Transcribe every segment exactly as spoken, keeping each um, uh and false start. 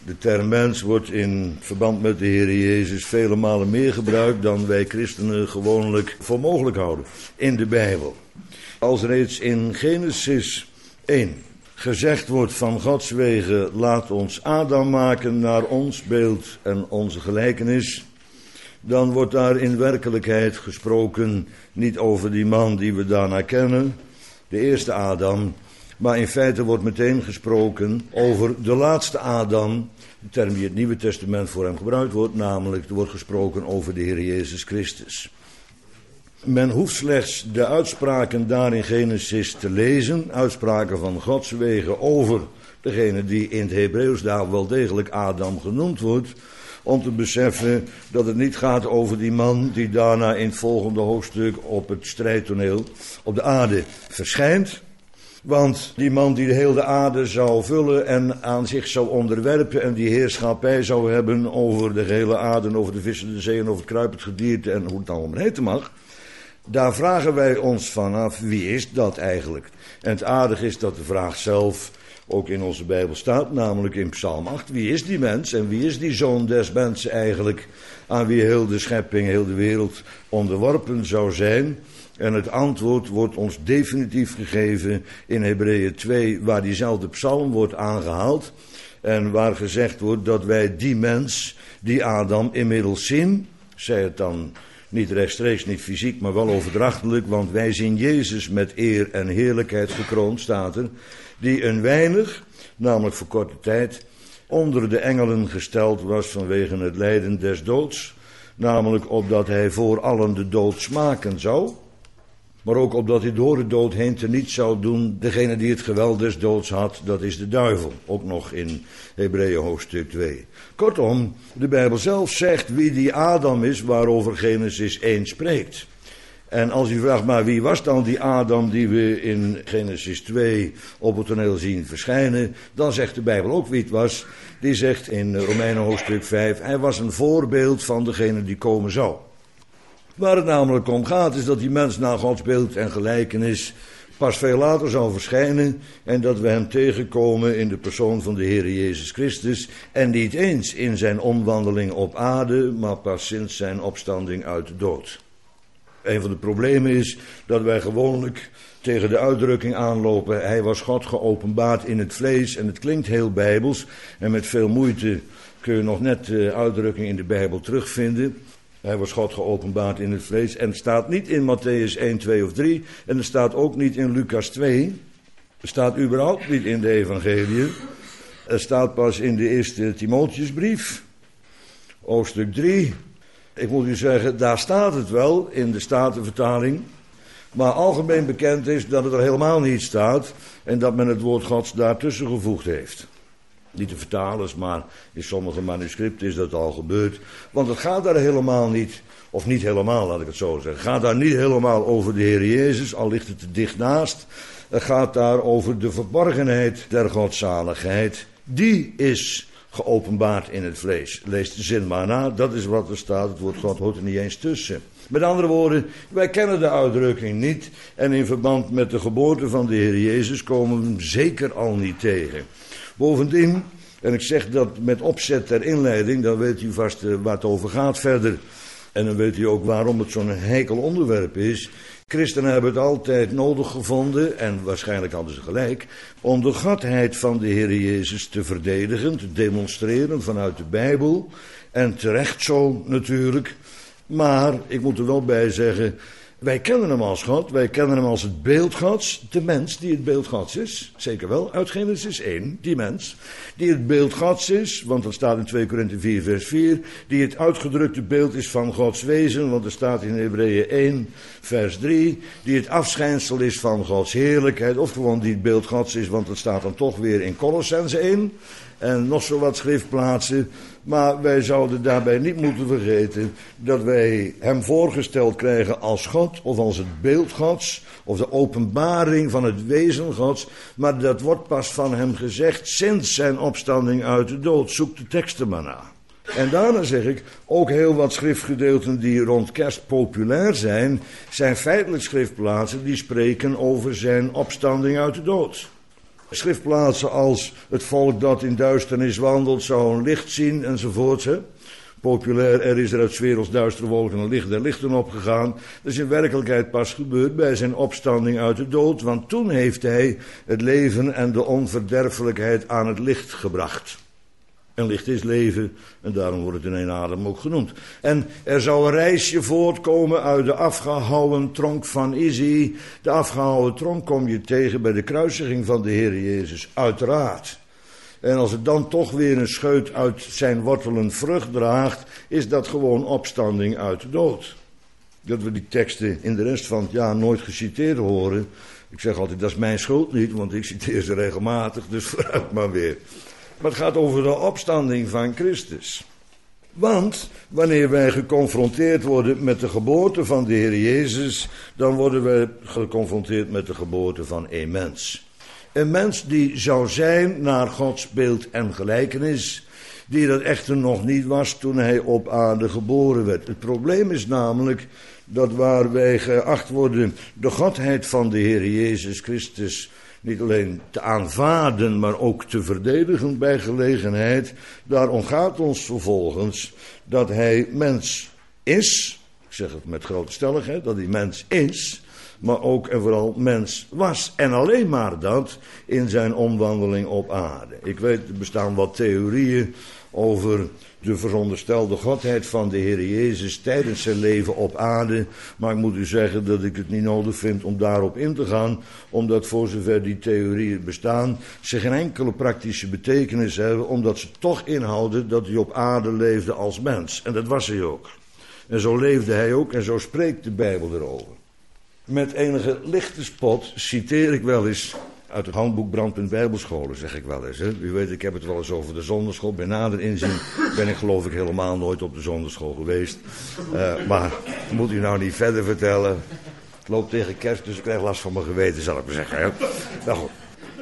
De term mens wordt in verband met de Heer Jezus vele malen meer gebruikt dan wij christenen gewoonlijk voor mogelijk houden in de Bijbel. Als reeds in Genesis één gezegd wordt van Gods wegen, laat ons Adam maken naar ons beeld en onze gelijkenis, dan wordt daar in werkelijkheid gesproken niet over die man die we daarna kennen, de eerste Adam, maar in feite wordt meteen gesproken over de laatste Adam, de term die het Nieuwe Testament voor hem gebruikt wordt, namelijk er wordt gesproken over de Heer Jezus Christus. Men hoeft slechts de uitspraken daar in Genesis te lezen, uitspraken van Gods wegen over degene die in het Hebreeuws daar wel degelijk Adam genoemd wordt, om te beseffen dat het niet gaat over die man die daarna in het volgende hoofdstuk op het strijdtoneel op de aarde verschijnt. Want die man die de hele aarde zou vullen en aan zich zou onderwerpen en die heerschappij zou hebben over de hele aarde, over de vissen, de zee en over het kruipend gedierte en hoe het allemaal heten mag. Daar vragen wij ons vanaf, wie is dat eigenlijk? En het aardige is dat de vraag zelf ook in onze Bijbel staat, namelijk in Psalm acht. Wie is die mens en wie is die zoon des mensen eigenlijk, aan wie heel de schepping, heel de wereld onderworpen zou zijn? En het antwoord wordt ons definitief gegeven in Hebreeën twee, waar diezelfde psalm wordt aangehaald. En waar gezegd wordt dat wij die mens, die Adam, inmiddels zien. Zij het dan niet rechtstreeks, niet fysiek, maar wel overdrachtelijk. Want wij zien Jezus met eer en heerlijkheid gekroond, staat er. Die een weinig, namelijk voor korte tijd, onder de engelen gesteld was vanwege het lijden des doods. Namelijk opdat hij voor allen de dood smaken zou. Maar ook opdat hij door de dood heen teniet zou doen. Degene die het geweld des doods had, dat is de duivel. Ook nog in Hebreeën hoofdstuk twee. Kortom, de Bijbel zelf zegt wie die Adam is waarover Genesis één spreekt. En als u vraagt, maar wie was dan die Adam die we in Genesis twee op het toneel zien verschijnen, dan zegt de Bijbel ook wie het was. Die zegt in Romeinen hoofdstuk vijf, hij was een voorbeeld van degene die komen zou. Waar het namelijk om gaat is dat die mens naar Gods beeld en gelijkenis pas veel later zal verschijnen en dat we hem tegenkomen in de persoon van de Heer Jezus Christus en niet eens in zijn omwandeling op aarde, maar pas sinds zijn opstanding uit de dood. Een van de problemen is dat wij gewoonlijk tegen de uitdrukking aanlopen, hij was God geopenbaard in het vlees en het klinkt heel bijbels en met veel moeite kun je nog net de uitdrukking in de Bijbel terugvinden. Hij was God geopenbaard in het vlees. En het staat niet in Matthäus één, twee of drie. En het staat ook niet in Lucas twee. Het staat überhaupt niet in de evangelie. Het staat pas in de eerste Timotheusbrief. Hoofdstuk drie. Ik moet u zeggen, daar staat het wel in de Statenvertaling. Maar algemeen bekend is dat het er helemaal niet staat. En dat men het woord Gods daartussen gevoegd heeft. Niet de vertalers, maar in sommige manuscripten is dat al gebeurd. Want het gaat daar helemaal niet, of niet helemaal, laat ik het zo zeggen. Het gaat daar niet helemaal over de Heer Jezus, al ligt het te dicht naast. Het gaat daar over de verborgenheid der godzaligheid. Die is geopenbaard in het vlees. Lees de zin maar na, dat is wat er staat. Het woord God hoort er niet eens tussen. Met andere woorden, wij kennen de uitdrukking niet. En in verband met de geboorte van de Heer Jezus komen we hem zeker al niet tegen. Bovendien, en ik zeg dat met opzet ter inleiding, dan weet u vast uh, waar het over gaat verder. En dan weet u ook waarom het zo'n heikel onderwerp is. Christenen hebben het altijd nodig gevonden, en waarschijnlijk hadden ze gelijk, om de godheid van de Heer Jezus te verdedigen, te demonstreren vanuit de Bijbel. En terecht zo natuurlijk. Maar, ik moet er wel bij zeggen, wij kennen hem als God, wij kennen hem als het beeld Gods, de mens die het beeld Gods is, zeker wel, uit Genesis één, die mens, die het beeld Gods is, want dat staat in twee Korinthe vier vers vier, die het uitgedrukte beeld is van Gods wezen, want er staat in Hebreeën één vers drie, die het afschijnsel is van Gods heerlijkheid, of gewoon die het beeld Gods is, want dat staat dan toch weer in Kolossenzen één, en nog zo wat schriftplaatsen. Maar wij zouden daarbij niet moeten vergeten dat wij hem voorgesteld krijgen als God of als het beeld Gods of de openbaring van het wezen Gods. Maar dat wordt pas van hem gezegd sinds zijn opstanding uit de dood. Zoek de teksten maar na. En daarna zeg ik, ook heel wat schriftgedeelten die rond kerst populair zijn, zijn feitelijk schriftplaatsen die spreken over zijn opstanding uit de dood. Schriftplaatsen als het volk dat in duisternis wandelt zou een licht zien enzovoort. Hè? Populair, er is er uit 's werelds duistere wolken een licht der lichten opgegaan. Dat is in werkelijkheid pas gebeurd bij zijn opstanding uit de dood. Want toen heeft hij het leven en de onverderfelijkheid aan het licht gebracht. En licht is leven en daarom wordt het in één adem ook genoemd. En er zou een reisje voortkomen uit de afgehouwen tronk van Izzy. De afgehouwen tronk kom je tegen bij de kruisiging van de Heer Jezus, uiteraard. En als het dan toch weer een scheut uit zijn wortelen vrucht draagt, is dat gewoon opstanding uit de dood. Dat we die teksten in de rest van het jaar nooit geciteerd horen. Ik zeg altijd, dat is mijn schuld niet, want ik citeer ze regelmatig, dus vooruit maar weer. Maar het gaat over de opstanding van Christus. Want wanneer wij geconfronteerd worden met de geboorte van de Heer Jezus, dan worden wij geconfronteerd met de geboorte van een mens. Een mens die zou zijn naar Gods beeld en gelijkenis, die dat echter nog niet was toen hij op aarde geboren werd. Het probleem is namelijk dat waar wij geacht worden de godheid van de Heer Jezus Christus niet alleen te aanvaarden, maar ook te verdedigen bij gelegenheid, daar ontgaat ons vervolgens dat hij mens is. Ik zeg het met grote stelligheid, dat hij mens is, maar ook en vooral mens was. En alleen maar dat in zijn omwandeling op aarde. Ik weet, er bestaan wat theorieën over de veronderstelde godheid van de Heer Jezus tijdens zijn leven op aarde. Maar ik moet u zeggen dat ik het niet nodig vind om daarop in te gaan, omdat voor zover die theorieën bestaan, ze geen enkele praktische betekenis hebben, omdat ze toch inhouden dat hij op aarde leefde als mens. En dat was hij ook. En zo leefde hij ook en zo spreekt de Bijbel erover. Met enige lichte spot citeer ik wel eens uit het handboek Brandpunt Bijbelscholen, zeg ik wel eens. Hè. U weet, ik heb het wel eens over de zonderschool. Bij nader inzien ben ik geloof ik helemaal nooit op de zonderschool geweest. Uh, maar moet u nou niet verder vertellen. Het loopt tegen kerst, dus ik krijg last van mijn geweten, zal ik maar zeggen. Hè. Nou goed.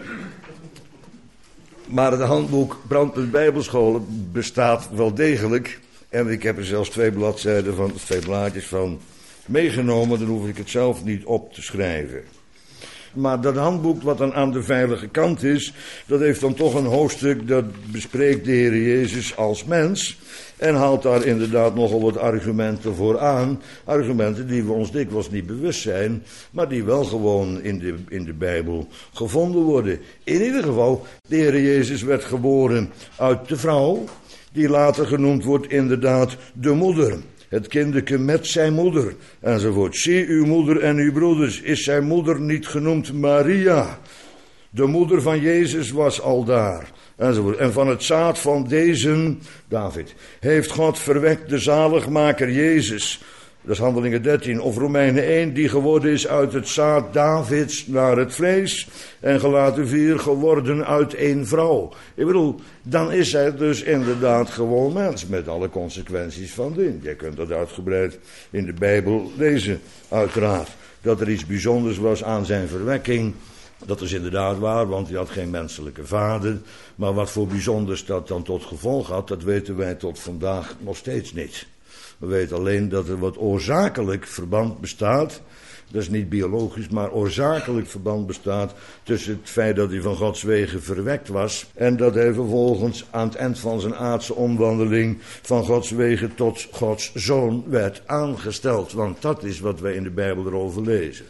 Maar het handboek Brandpunt Bijbelscholen bestaat wel degelijk. En ik heb er zelfs twee bladzijden van, twee blaadjes van meegenomen. Dan hoef ik het zelf niet op te schrijven. Maar dat handboek wat dan aan de veilige kant is, dat heeft dan toch een hoofdstuk dat bespreekt de Heer Jezus als mens. En haalt daar inderdaad nogal wat argumenten voor aan. Argumenten die we ons dikwijls niet bewust zijn, maar die wel gewoon in de, in de Bijbel gevonden worden. In ieder geval, de Heer Jezus werd geboren uit de vrouw, die later genoemd wordt inderdaad de moeder. Het kindeke met zijn moeder, enzovoort. Zie uw moeder en uw broeders, is zijn moeder niet genoemd Maria? De moeder van Jezus was al daar, enzovoort. En van het zaad van deze, David, heeft God verwekt de zaligmaker Jezus. Dat is Handelingen dertien, of Romeinen één, die geworden is uit het zaad Davids naar het vlees. En Galaten vier, geworden uit één vrouw. Ik bedoel, dan is hij dus inderdaad gewoon mens, met alle consequenties van dien. Je kunt dat uitgebreid in de Bijbel lezen, uiteraard. Dat er iets bijzonders was aan zijn verwekking, dat is inderdaad waar, want hij had geen menselijke vader. Maar wat voor bijzonders dat dan tot gevolg had, dat weten wij tot vandaag nog steeds niet. We weten alleen dat er wat oorzakelijk verband bestaat. Dat is niet biologisch, maar oorzakelijk verband bestaat tussen het feit dat hij van Gods wegen verwekt was en dat hij vervolgens aan het eind van zijn aardse omwandeling van Gods wegen tot Gods zoon werd aangesteld. Want dat is wat wij in de Bijbel erover lezen.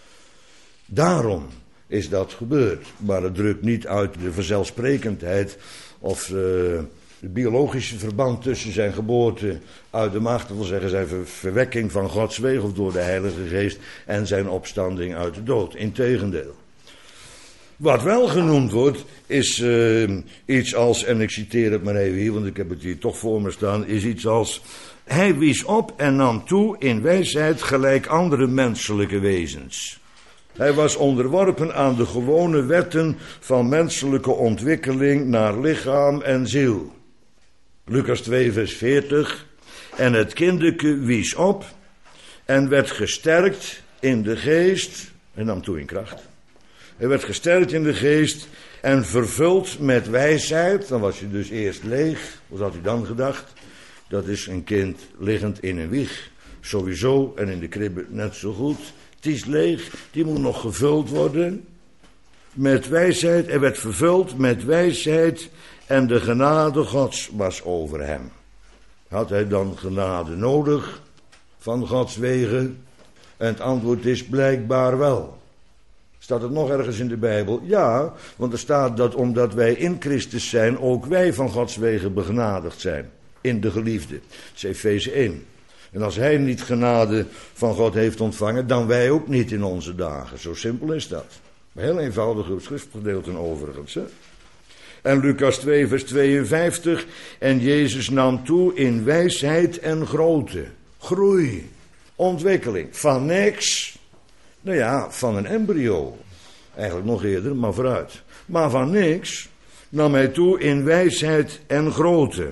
Daarom is dat gebeurd. Maar het drukt niet uit de vanzelfsprekendheid of uh, het biologische verband tussen zijn geboorte uit de maagd, dat wil zeggen zijn ver- verwekking van Gods wegen of door de Heilige Geest en zijn opstanding uit de dood. Integendeel. Wat wel genoemd wordt is uh, iets als, en ik citeer het maar even hier, want ik heb het hier toch voor me staan, is iets als: hij wies op en nam toe in wijsheid gelijk andere menselijke wezens. Hij was onderworpen aan de gewone wetten van menselijke ontwikkeling naar lichaam en ziel. Lucas twee vers veertig. En het kindeke wies op en werd gesterkt in de geest, en nam toe in kracht. Hij werd gesterkt in de geest en vervuld met wijsheid. Dan was hij dus eerst leeg. Wat had hij dan gedacht? Dat is een kind liggend in een wieg. Sowieso, en in de kribbe net zo goed. Het is leeg, die moet nog gevuld worden. met wijsheid, hij werd vervuld met wijsheid en de genade Gods was over hem. Had hij dan genade nodig van Gods wegen? En het antwoord is blijkbaar wel. Staat het nog ergens in de Bijbel? Ja, want er staat dat omdat wij in Christus zijn, ook wij van Gods wegen begenadigd zijn. In de geliefde. Dat is Efeze één. En als hij niet genade van God heeft ontvangen, dan wij ook niet in onze dagen. Zo simpel is dat. Heel eenvoudige schriftgedeelten overigens. Hè? En Lucas twee vers tweeënvijftig. En Jezus nam toe in wijsheid en grootte. Groei. Ontwikkeling. Van niks. Nou ja, van een embryo. Eigenlijk nog eerder, maar vooruit. Maar van niks nam hij toe in wijsheid en grootte.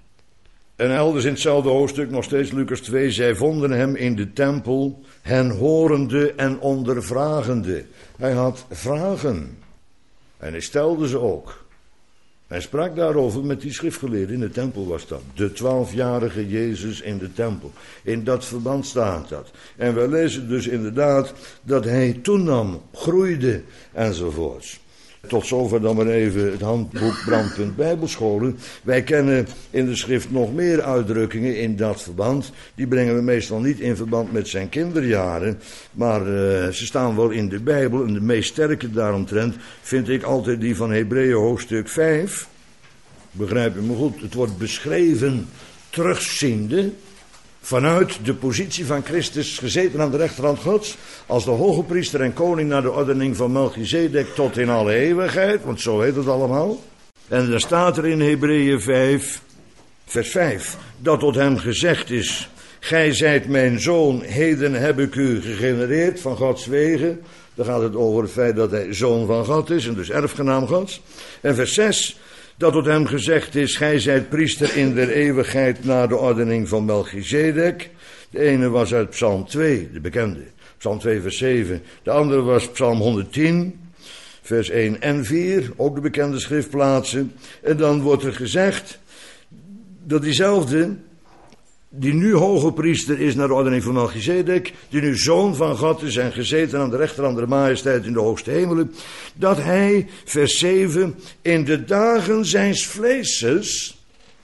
En elders in hetzelfde hoofdstuk, nog steeds Lucas twee, zij vonden hem in de tempel, hen horende en ondervragende. Hij had vragen. En hij stelde ze ook. Hij sprak daarover met die schriftgeleerden in de tempel was dat. De twaalfjarige Jezus in de tempel. In dat verband staat dat. En we lezen dus inderdaad dat hij toenam, groeide enzovoorts. Tot zover dan maar even het handboek Brandpunt Bijbelscholen. Wij kennen in de schrift nog meer uitdrukkingen in dat verband. Die brengen we meestal niet in verband met zijn kinderjaren. Maar uh, ze staan wel in de Bijbel. En de meest sterke daaromtrent vind ik altijd die van Hebreeën hoofdstuk vijf. Begrijp je me goed? Het wordt beschreven terugziende vanuit de positie van Christus gezeten aan de rechterhand Gods, als de hoge priester en koning naar de ordening van Melchizedek tot in alle eeuwigheid, want zo heet het allemaal. En dan staat er in Hebreeën vijf, vers vijf, dat tot hem gezegd is, gij zijt mijn zoon, heden heb ik u gegenereerd van Gods wegen. Dan gaat het over het feit dat hij zoon van God is en dus erfgenaam Gods. En vers zes, dat tot hem gezegd is, gij zijt priester in der eeuwigheid naar de ordening van Melchizedek. De ene was uit Psalm twee, de bekende, Psalm twee vers zeven. De andere was Psalm honderdtien, vers één en vier, ook de bekende schriftplaatsen. En dan wordt er gezegd dat diezelfde, die nu hoge priester is naar de ordening van Melchizedek, die nu zoon van God is en gezeten aan de rechterhand der majesteit in de hoogste hemelen, dat hij, vers zeven, in de dagen zijns vleeses,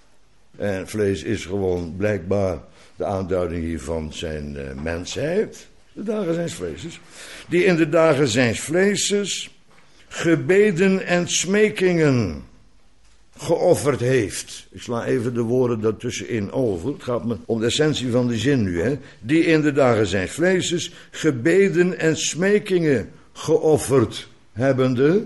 en vlees is gewoon blijkbaar de aanduiding hier van zijn uh, mensheid, de dagen zijns vleeses, die in de dagen zijns vleeses gebeden en smekingen geofferd heeft. Ik sla even de woorden daartussenin over. Het gaat me om de essentie van de zin nu. Hè? Die in de dagen zijns vleeses gebeden en smekingen geofferd hebbende.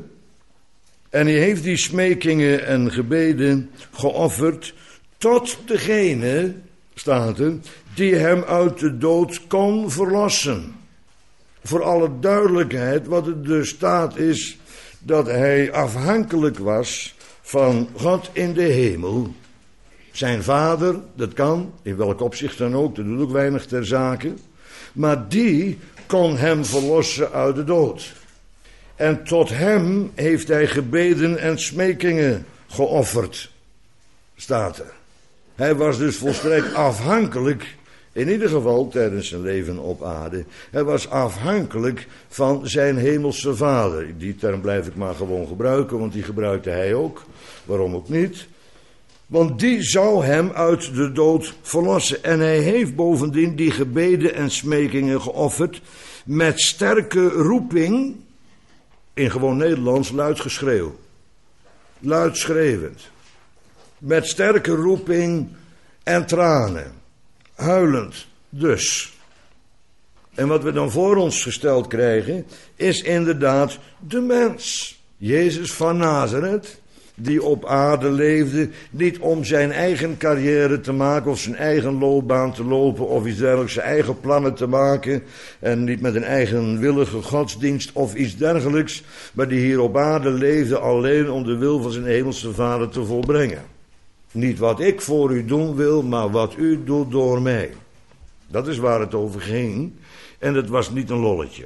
En hij heeft die smekingen en gebeden geofferd tot degene, staat er, die hem uit de dood kon verlossen. Voor alle duidelijkheid, wat het dus staat is dat hij afhankelijk was van God in de hemel. Zijn vader, dat kan, in welk opzicht dan ook, dat doet ook weinig ter zake. Maar die kon hem verlossen uit de dood. En tot hem heeft hij gebeden en smekingen geofferd, staat er. Hij was dus volstrekt afhankelijk, in ieder geval tijdens zijn leven op aarde. Hij was afhankelijk van zijn hemelse vader. Die term blijf ik maar gewoon gebruiken, want die gebruikte hij ook. Waarom ook niet? Want die zou hem uit de dood verlossen. En hij heeft bovendien die gebeden en smekingen geofferd met sterke roeping, in gewoon Nederlands luid geschreeuw. Luid schreeuwend. Met sterke roeping en tranen. Huilend dus. En wat we dan voor ons gesteld krijgen, is inderdaad de mens. Jezus van Nazareth, die op aarde leefde, niet om zijn eigen carrière te maken of zijn eigen loopbaan te lopen of iets dergelijks, zijn eigen plannen te maken en niet met een eigenwillige godsdienst of iets dergelijks, maar die hier op aarde leefde alleen om de wil van zijn hemelse Vader te volbrengen. Niet wat ik voor u doen wil, maar wat u doet door mij. Dat is waar het over ging. En het was niet een lolletje.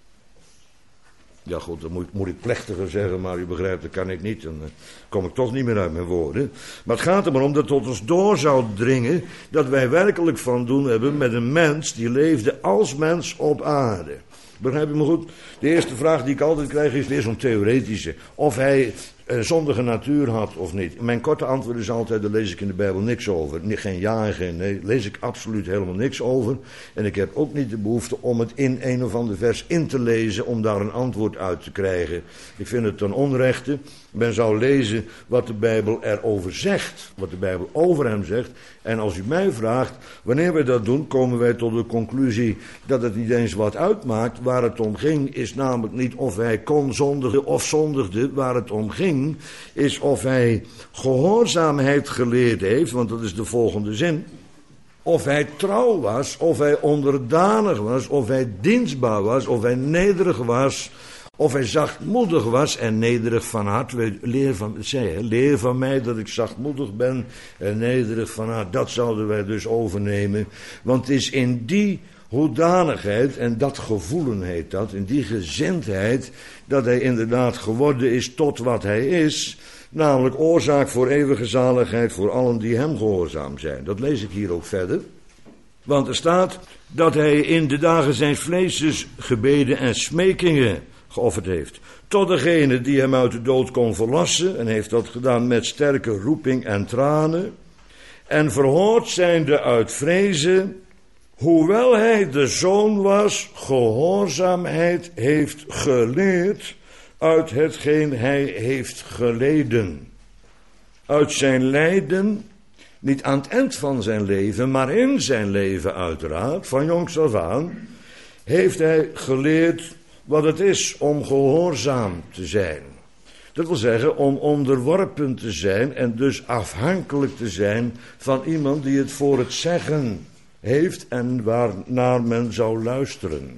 Ja goed, dat moet, moet ik plechtiger zeggen, maar u begrijpt, dat kan ik niet. Dan uh, kom ik toch niet meer uit mijn woorden. Maar het gaat er maar om dat tot ons door zou dringen dat wij werkelijk van doen hebben met een mens die leefde als mens op aarde. Begrijp je me goed? De eerste vraag die ik altijd krijg is weer zo'n theoretische. Of hij een zondige natuur had of niet. Mijn korte antwoord is altijd, daar lees ik in de Bijbel niks over. Geen ja en geen nee, daar lees ik absoluut helemaal niks over. En ik heb ook niet de behoefte om het in een of ander vers in te lezen, om daar een antwoord uit te krijgen. Ik vind het ten onrechte. Men zou lezen wat de Bijbel erover zegt. Wat de Bijbel over hem zegt. En als u mij vraagt, wanneer wij dat doen, komen wij tot de conclusie dat het niet eens wat uitmaakt. Waar het om ging, is namelijk niet of hij kon zondigen of zondigde. Waar het om ging, is of hij gehoorzaamheid geleerd heeft, want dat is de volgende zin. Of hij trouw was, of hij onderdanig was, of hij dienstbaar was, of hij nederig was, of hij zachtmoedig was en nederig van hart. Leer van, zei, leer van mij dat ik zachtmoedig ben en nederig van hart. Dat zouden wij dus overnemen. Want het is in die hoedanigheid, en dat gevoelen heet dat, in die gezindheid, dat hij inderdaad geworden is tot wat hij is. Namelijk oorzaak voor eeuwige zaligheid voor allen die hem gehoorzaam zijn. Dat lees ik hier ook verder. Want er staat dat hij in de dagen zijn vleeses gebeden en smekingen geofferd heeft. Tot degene die hem uit de dood kon verlossen. En heeft dat gedaan met sterke roeping en tranen. En verhoord zijnde uit vrezen. Hoewel hij de zoon was, gehoorzaamheid heeft geleerd uit hetgeen hij heeft geleden. Uit zijn lijden, niet aan het eind van zijn leven, maar in zijn leven uiteraard, van jongs af aan, heeft hij geleerd wat het is om gehoorzaam te zijn. Dat wil zeggen om onderworpen te zijn en dus afhankelijk te zijn van iemand die het voor het zeggen heeft en waarnaar men zou luisteren.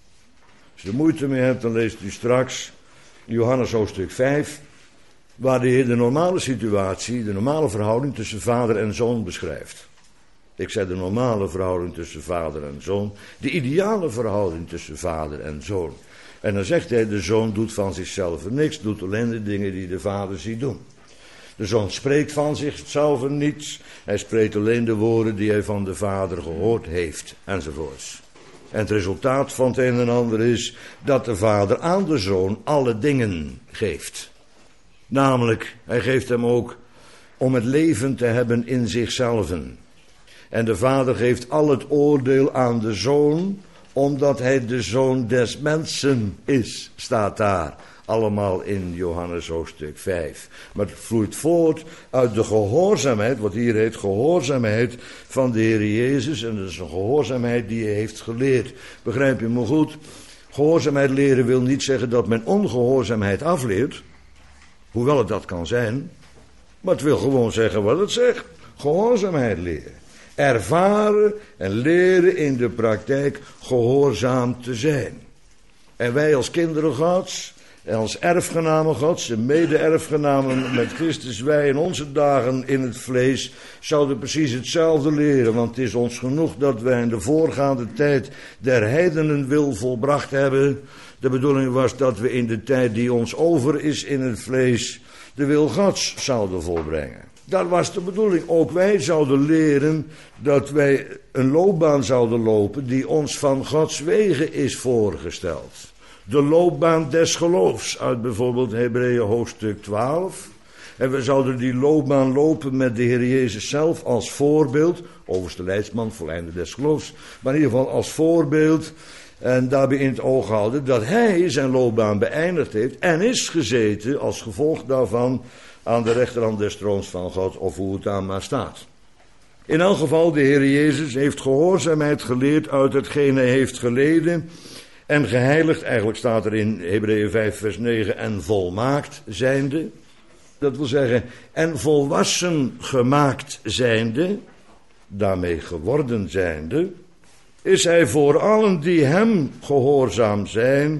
Als je er moeite mee hebt, dan leest u straks Johannes hoofdstuk vijf, waar de Heer de normale situatie, de normale verhouding tussen vader en zoon beschrijft. Ik zei de normale verhouding tussen vader en zoon, de ideale verhouding tussen vader en zoon. En dan zegt hij, de zoon doet van zichzelf niks, doet alleen de dingen die de vader ziet doen. De zoon spreekt van zichzelf niets, hij spreekt alleen de woorden die hij van de vader gehoord heeft, enzovoorts. En het resultaat van het een en ander is dat de vader aan de zoon alle dingen geeft. Namelijk, hij geeft hem ook om het leven te hebben in zichzelf. En de vader geeft al het oordeel aan de zoon, omdat hij de zoon des mensen is, staat daar. Allemaal in Johannes hoofdstuk vijf. Maar het vloeit voort uit de gehoorzaamheid, wat hier heet gehoorzaamheid van de Heer Jezus. En dat is een gehoorzaamheid die hij heeft geleerd. Begrijp je me goed? Gehoorzaamheid leren wil niet zeggen dat men ongehoorzaamheid afleert. Hoewel het dat kan zijn. Maar het wil gewoon zeggen wat het zegt. Gehoorzaamheid leren. Ervaren en leren in de praktijk gehoorzaam te zijn. En wij als kinderen Gods, en als erfgenamen Gods, en mede-erfgenamen met Christus, wij in onze dagen in het vlees, zouden precies hetzelfde leren. Want het is ons genoeg dat wij in de voorgaande tijd der heidenen wil volbracht hebben. De bedoeling was dat we in de tijd die ons over is in het vlees, de wil Gods zouden volbrengen. Dat was de bedoeling. Ook wij zouden leren dat wij een loopbaan zouden lopen die ons van Gods wegen is voorgesteld. De loopbaan des geloofs uit bijvoorbeeld Hebreeën hoofdstuk twaalf. En we zouden die loopbaan lopen met de Heer Jezus zelf als voorbeeld. Overigens de leidsman, voleinder des geloofs. Maar in ieder geval als voorbeeld. En daarbij in het oog houden dat hij zijn loopbaan beëindigd heeft en is gezeten als gevolg daarvan aan de rechterhand des troons van God, of hoe het daar maar staat. In elk geval, de Heer Jezus heeft gehoorzaamheid geleerd uit hetgeen hij heeft geleden en geheiligd. Eigenlijk staat er in Hebreeën vijf vers negen, en volmaakt zijnde. Dat wil zeggen, en volwassen gemaakt zijnde, daarmee geworden zijnde, is hij voor allen die hem gehoorzaam zijn,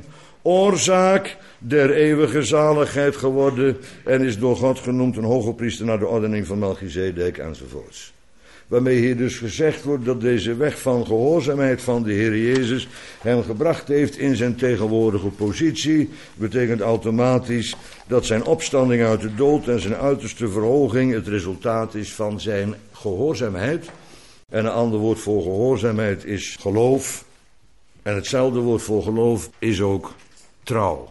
oorzaak der eeuwige zaligheid geworden en is door God genoemd een hoge priester naar de ordening van Melchizedek enzovoorts. Waarmee hier dus gezegd wordt dat deze weg van gehoorzaamheid van de Heer Jezus hem gebracht heeft in zijn tegenwoordige positie. Betekent automatisch dat zijn opstanding uit de dood en zijn uiterste verhoging het resultaat is van zijn gehoorzaamheid. En een ander woord voor gehoorzaamheid is geloof. En hetzelfde woord voor geloof is ook trouw.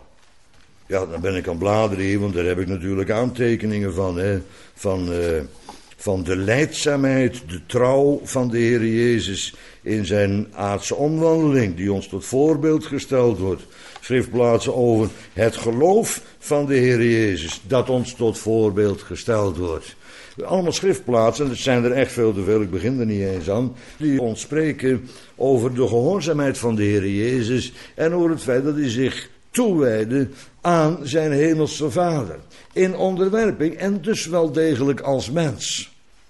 Ja, dan ben ik aan bladeren hier, want daar heb ik natuurlijk aantekeningen van. Hè? Van, uh, van de lijdzaamheid, de trouw van de Heer Jezus in zijn aardse omwandeling, die ons tot voorbeeld gesteld wordt. Schriftplaatsen over het geloof van de Heer Jezus, dat ons tot voorbeeld gesteld wordt. Allemaal schriftplaatsen, dat zijn er echt veel te veel, ik begin er niet eens aan, die ons spreken over de gehoorzaamheid van de Heer Jezus en over het feit dat hij zich toewijde aan zijn hemelse Vader. In onderwerping en dus wel degelijk als mens.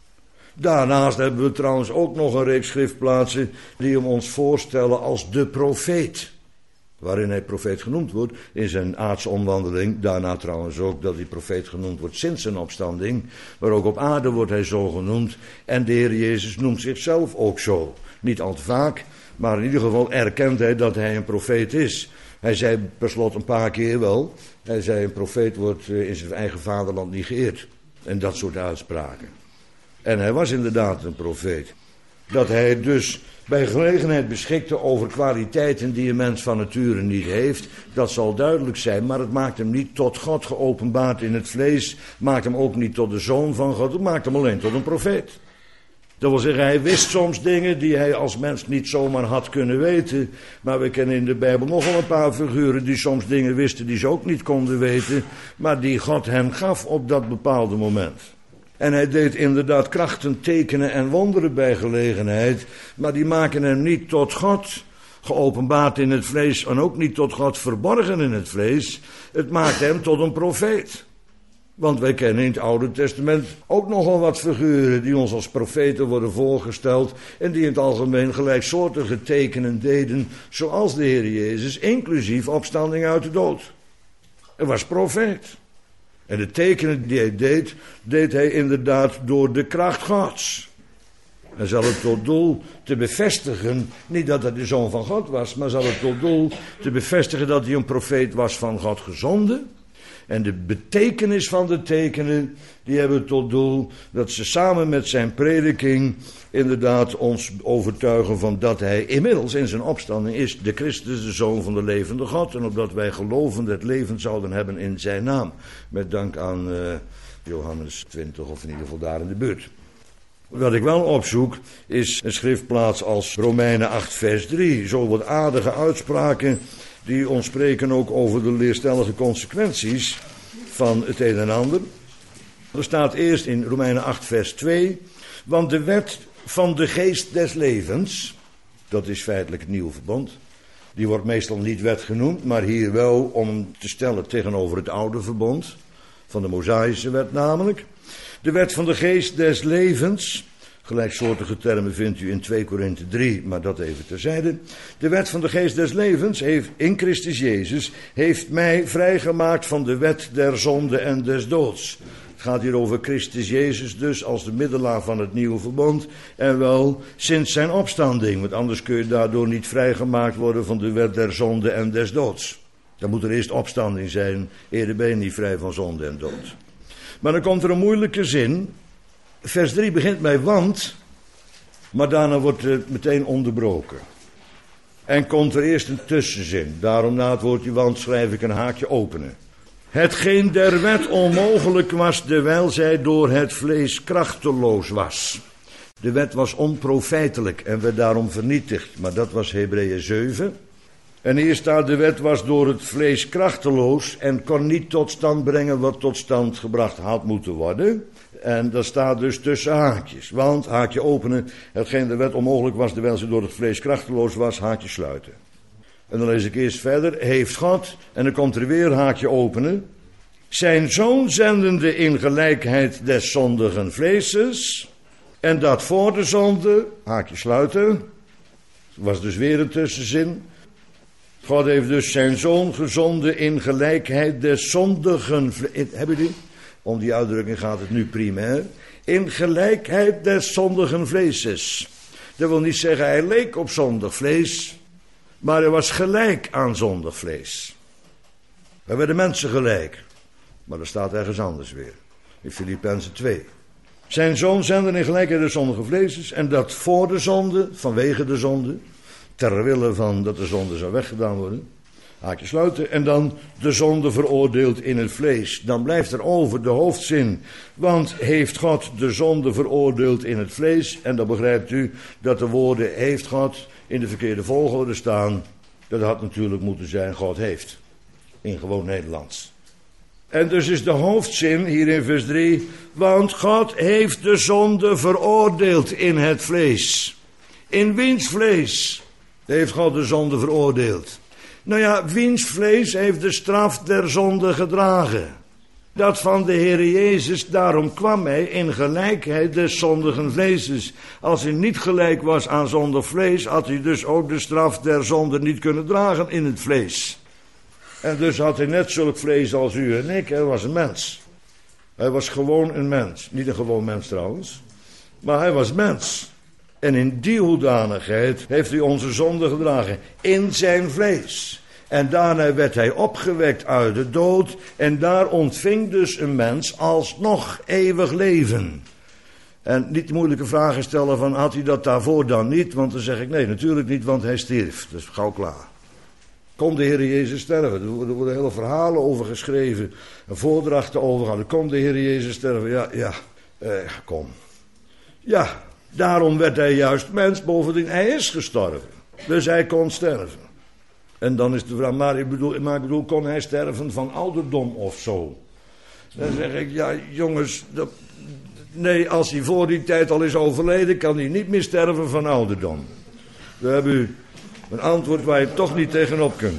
Daarnaast hebben we trouwens ook nog een reeks schriftplaatsen die hem ons voorstellen als de profeet. Waarin hij profeet genoemd wordt in zijn aardse omwandeling. Daarna trouwens ook dat hij profeet genoemd wordt sinds zijn opstanding. Maar ook op aarde wordt hij zo genoemd. En de Heer Jezus noemt zichzelf ook zo. Niet al te vaak, maar in ieder geval erkent hij dat hij een profeet is. Hij zei per slot een paar keer wel. Hij zei een profeet wordt in zijn eigen vaderland niet geëerd. En dat soort uitspraken. En hij was inderdaad een profeet. Dat hij dus bij gelegenheid beschikte over kwaliteiten die een mens van nature niet heeft, dat zal duidelijk zijn, maar het maakt hem niet tot God geopenbaard in het vlees, maakt hem ook niet tot de zoon van God, het maakt hem alleen tot een profeet. Dat wil zeggen, hij wist soms dingen die hij als mens niet zomaar had kunnen weten, maar we kennen in de Bijbel nog wel een paar figuren die soms dingen wisten die ze ook niet konden weten, maar die God hem gaf op dat bepaalde moment. En hij deed inderdaad krachten, tekenen en wonderen bij gelegenheid, maar die maken hem niet tot God geopenbaard in het vlees en ook niet tot God verborgen in het vlees. Het maakt hem tot een profeet. Want wij kennen in het Oude Testament ook nogal wat figuren die ons als profeten worden voorgesteld en die in het algemeen gelijksoortige tekenen deden, zoals de Heer Jezus, inclusief opstanding uit de dood. Hij was profeet. En de tekenen die hij deed, deed hij inderdaad door de kracht Gods. En zal het tot doel te bevestigen, niet dat hij de zoon van God was, maar zal het tot doel te bevestigen dat hij een profeet was van God gezonden. En de betekenis van de tekenen, die hebben tot doel dat ze samen met zijn prediking inderdaad ons overtuigen van dat hij inmiddels in zijn opstanding is de Christus, de Zoon van de levende God. En opdat wij gelovend het leven zouden hebben in zijn naam. Met dank aan uh, Johannes twintig of in ieder geval daar in de buurt. Wat ik wel opzoek is een schriftplaats als Romeinen acht vers drie. Zo wat aardige uitspraken die ons spreken ook over de leerstellige consequenties van het een en ander. Er staat eerst in Romeinen acht vers twee, want de wet van de geest des levens, dat is feitelijk het nieuwe verbond, die wordt meestal niet wet genoemd, maar hier wel om te stellen tegenover het oude verbond, van de Mosaïsche wet namelijk. De wet van de geest des levens, gelijksoortige termen vindt u in twee Korinthe drie, maar dat even terzijde. De wet van de geest des levens heeft in Christus Jezus, heeft mij vrijgemaakt van de wet der zonde en des doods. Het gaat hier over Christus Jezus dus als de middelaar van het nieuwe verbond en wel sinds zijn opstanding, want anders kun je daardoor niet vrijgemaakt worden van de wet der zonde en des doods. Dan moet er eerst opstanding zijn, eerder ben je niet vrij van zonde en dood. Maar dan komt er een moeilijke zin. Vers drie begint met want, maar daarna wordt het meteen onderbroken. En komt er eerst een tussenzin. Daarom na het woordje want schrijf ik een haakje openen. Hetgeen der wet onmogelijk was, dewijl zij door het vlees krachteloos was. De wet was onprofijtelijk en werd daarom vernietigd. Maar dat was Hebreeën zeven. En hier staat, de wet was door het vlees krachteloos en kon niet tot stand brengen wat tot stand gebracht had moeten worden. En dat staat dus tussen haakjes. Want, haakje openen, hetgeen de wet onmogelijk was, terwijl ze door het vlees krachteloos was, haakje sluiten. En dan lees ik eerst verder, heeft God, en dan komt er weer haakje openen, zijn zoon zendende in gelijkheid des zondigen vleeses, en dat voor de zonde, haakje sluiten, was dus weer een tussenzin. God heeft dus zijn zoon gezonden in gelijkheid des zondigen vleeses. Hebben jullie? Om die uitdrukking gaat het nu primair. In gelijkheid des zondigen vleeses. Dat wil niet zeggen hij leek op zondig vlees, maar hij was gelijk aan zondig vlees. Wij werden mensen gelijk. Maar dat staat ergens anders weer. In Filippenzen twee. Zijn zoon zenden in gelijkheid des zondige vleeses. En dat voor de zonde, vanwege de zonde. ter wille van dat de zonde zou weggedaan worden. Haakje sluiten. En dan de zonde veroordeeld in het vlees. Dan blijft er over de hoofdzin. Want heeft God de zonde veroordeeld in het vlees? En dan begrijpt u dat de woorden heeft God in de verkeerde volgorde staan. Dat had natuurlijk moeten zijn God heeft. In gewoon Nederlands. En dus is de hoofdzin hier in vers drie. Want God heeft de zonde veroordeeld in het vlees. In wiens vlees heeft God de zonde veroordeeld? Nou ja, wiens vlees heeft de straf der zonde gedragen? Dat van de Heer Jezus, daarom kwam hij in gelijkheid des zondigen vleeses. Als hij niet gelijk was aan zondig vlees, had hij dus ook de straf der zonde niet kunnen dragen in het vlees. En dus had hij net zulk vlees als u en ik, hij was een mens. Hij was gewoon een mens, niet een gewoon mens trouwens, maar hij was mens. En in die hoedanigheid heeft hij onze zonde gedragen, in zijn vlees. En daarna werd hij opgewekt uit de dood. En daar ontving dus een mens alsnog eeuwig leven. En niet de moeilijke vragen stellen van, had hij dat daarvoor dan niet? Want dan zeg ik, nee, natuurlijk niet, want hij stierf. Dat is gauw klaar. Kon de Heer Jezus sterven? Er worden hele verhalen over geschreven. En voordrachten over gehad. Kon de Heer Jezus sterven? Ja, ja, eh, kom. Ja, daarom werd hij juist mens. Bovendien, hij is gestorven. Dus hij kon sterven. En dan is de vraag, maar ik bedoel, maar ik bedoel, kon hij sterven van ouderdom of zo? Dan zeg ik, ja jongens, dat, nee, als hij voor die tijd al is overleden, kan hij niet meer sterven van ouderdom. Dan hebben u een antwoord waar je toch niet tegenop kunt.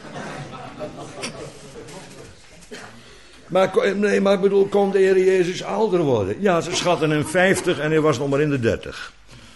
Maar, nee, maar ik bedoel, kon de Heer Jezus ouder worden? Ja, ze schatten hem vijftig en hij was nog maar in de dertig.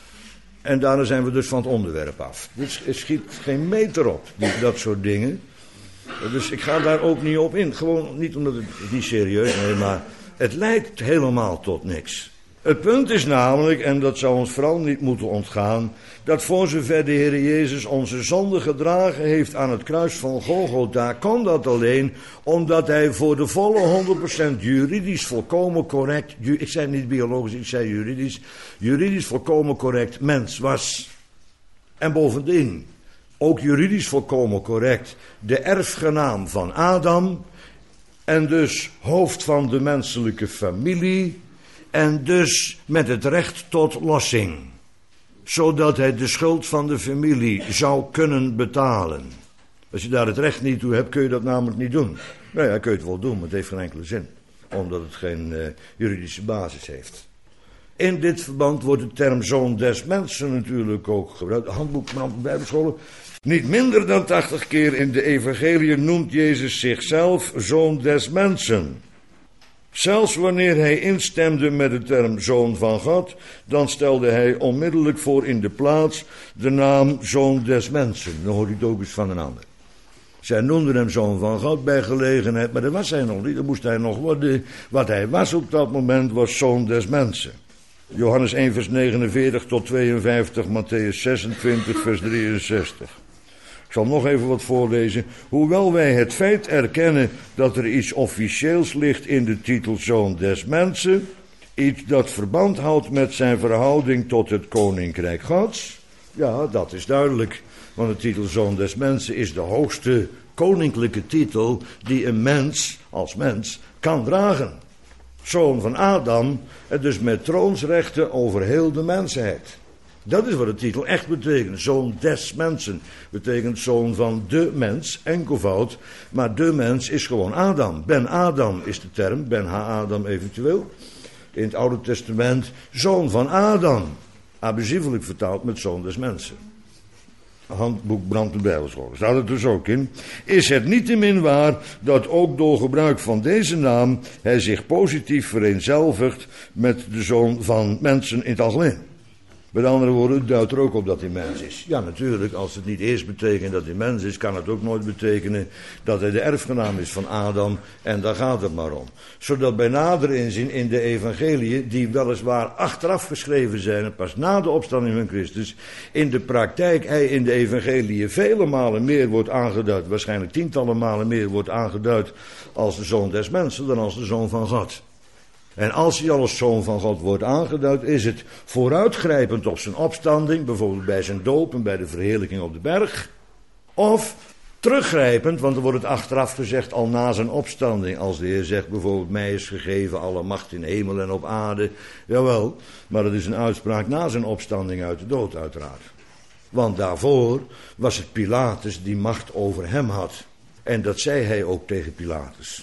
En daarna zijn we dus van het onderwerp af. Dus er schiet geen meter op, dat soort dingen. Dus ik ga daar ook niet op in. Gewoon niet omdat het niet serieus is, maar het lijkt helemaal tot niks. Het punt is namelijk, en dat zou ons vooral niet moeten ontgaan, dat voor zover de Heer Jezus onze zonde gedragen heeft aan het kruis van Golgotha, kon dat alleen omdat hij voor de volle honderd procent juridisch volkomen correct, ik zei niet biologisch, ik zei juridisch, juridisch volkomen correct mens was. En bovendien, ook juridisch volkomen correct, de erfgenaam van Adam en dus hoofd van de menselijke familie. En dus met het recht tot lossing. Zodat hij de schuld van de familie zou kunnen betalen. Als je daar het recht niet toe hebt, kun je dat namelijk niet doen. Nou ja, kun je het wel doen, maar het heeft geen enkele zin. Omdat het geen uh, juridische basis heeft. In dit verband wordt de term zoon des mensen natuurlijk ook gebruikt. Handboek van Bijbelscholen. Niet minder dan tachtig keer in de evangeliën noemt Jezus zichzelf zoon des mensen. Zelfs wanneer hij instemde met de term zoon van God, dan stelde hij onmiddellijk voor in de plaats de naam zoon des mensen. Dan hoor je het ook eens van een ander. Zij noemden hem zoon van God bij gelegenheid, maar dat was hij nog niet, dat moest hij nog worden. Wat hij was op dat moment was zoon des mensen. Johannes één vers negenenveertig tot tweeënvijftig, Matthäus zesentwintig vers drieënzestig. Ik zal nog even wat voorlezen. Hoewel wij het feit erkennen dat er iets officieels ligt in de titel zoon des mensen, iets dat verband houdt met zijn verhouding tot het koninkrijk Gods, ja, dat is duidelijk. Want de titel zoon des mensen is de hoogste koninklijke titel die een mens als mens kan dragen. Zoon van Adam en dus met troonsrechten over heel de mensheid. Dat is wat de titel echt betekent. Zoon des mensen. Betekent zoon van de mens, enkelvoud. Maar de mens is gewoon Adam. Ben Adam is de term. Ben ha Adam eventueel. In het Oude Testament zoon van Adam. Abusievelijk vertaald met zoon des mensen. Handboek Brand en Bijbelschool. Staat er dus ook in. Is het niettemin waar dat ook door gebruik van deze naam hij zich positief vereenzelvigt met de zoon van mensen in het algemeen. Met andere woorden, het duidt er ook op dat hij mens is. Ja, natuurlijk, als het niet eerst betekent dat hij mens is, kan het ook nooit betekenen dat hij de erfgenaam is van Adam. En daar gaat het maar om. Zodat bij nader inzien in de evangeliën, die weliswaar achteraf geschreven zijn, en pas na de opstanding van Christus, in de praktijk hij in de evangeliën vele malen meer wordt aangeduid, waarschijnlijk tientallen malen meer wordt aangeduid als de zoon des mensen dan als de zoon van God. En als hij als zoon van God wordt aangeduid, is het vooruitgrijpend op zijn opstanding, bijvoorbeeld bij zijn doop en bij de verheerlijking op de berg. Of teruggrijpend, want er wordt het achteraf gezegd al na zijn opstanding. Als de Heer zegt bijvoorbeeld, mij is gegeven alle macht in hemel en op aarde. Jawel, maar dat is een uitspraak na zijn opstanding uit de dood uiteraard. Want daarvoor was het Pilatus die macht over hem had. En dat zei hij ook tegen Pilatus.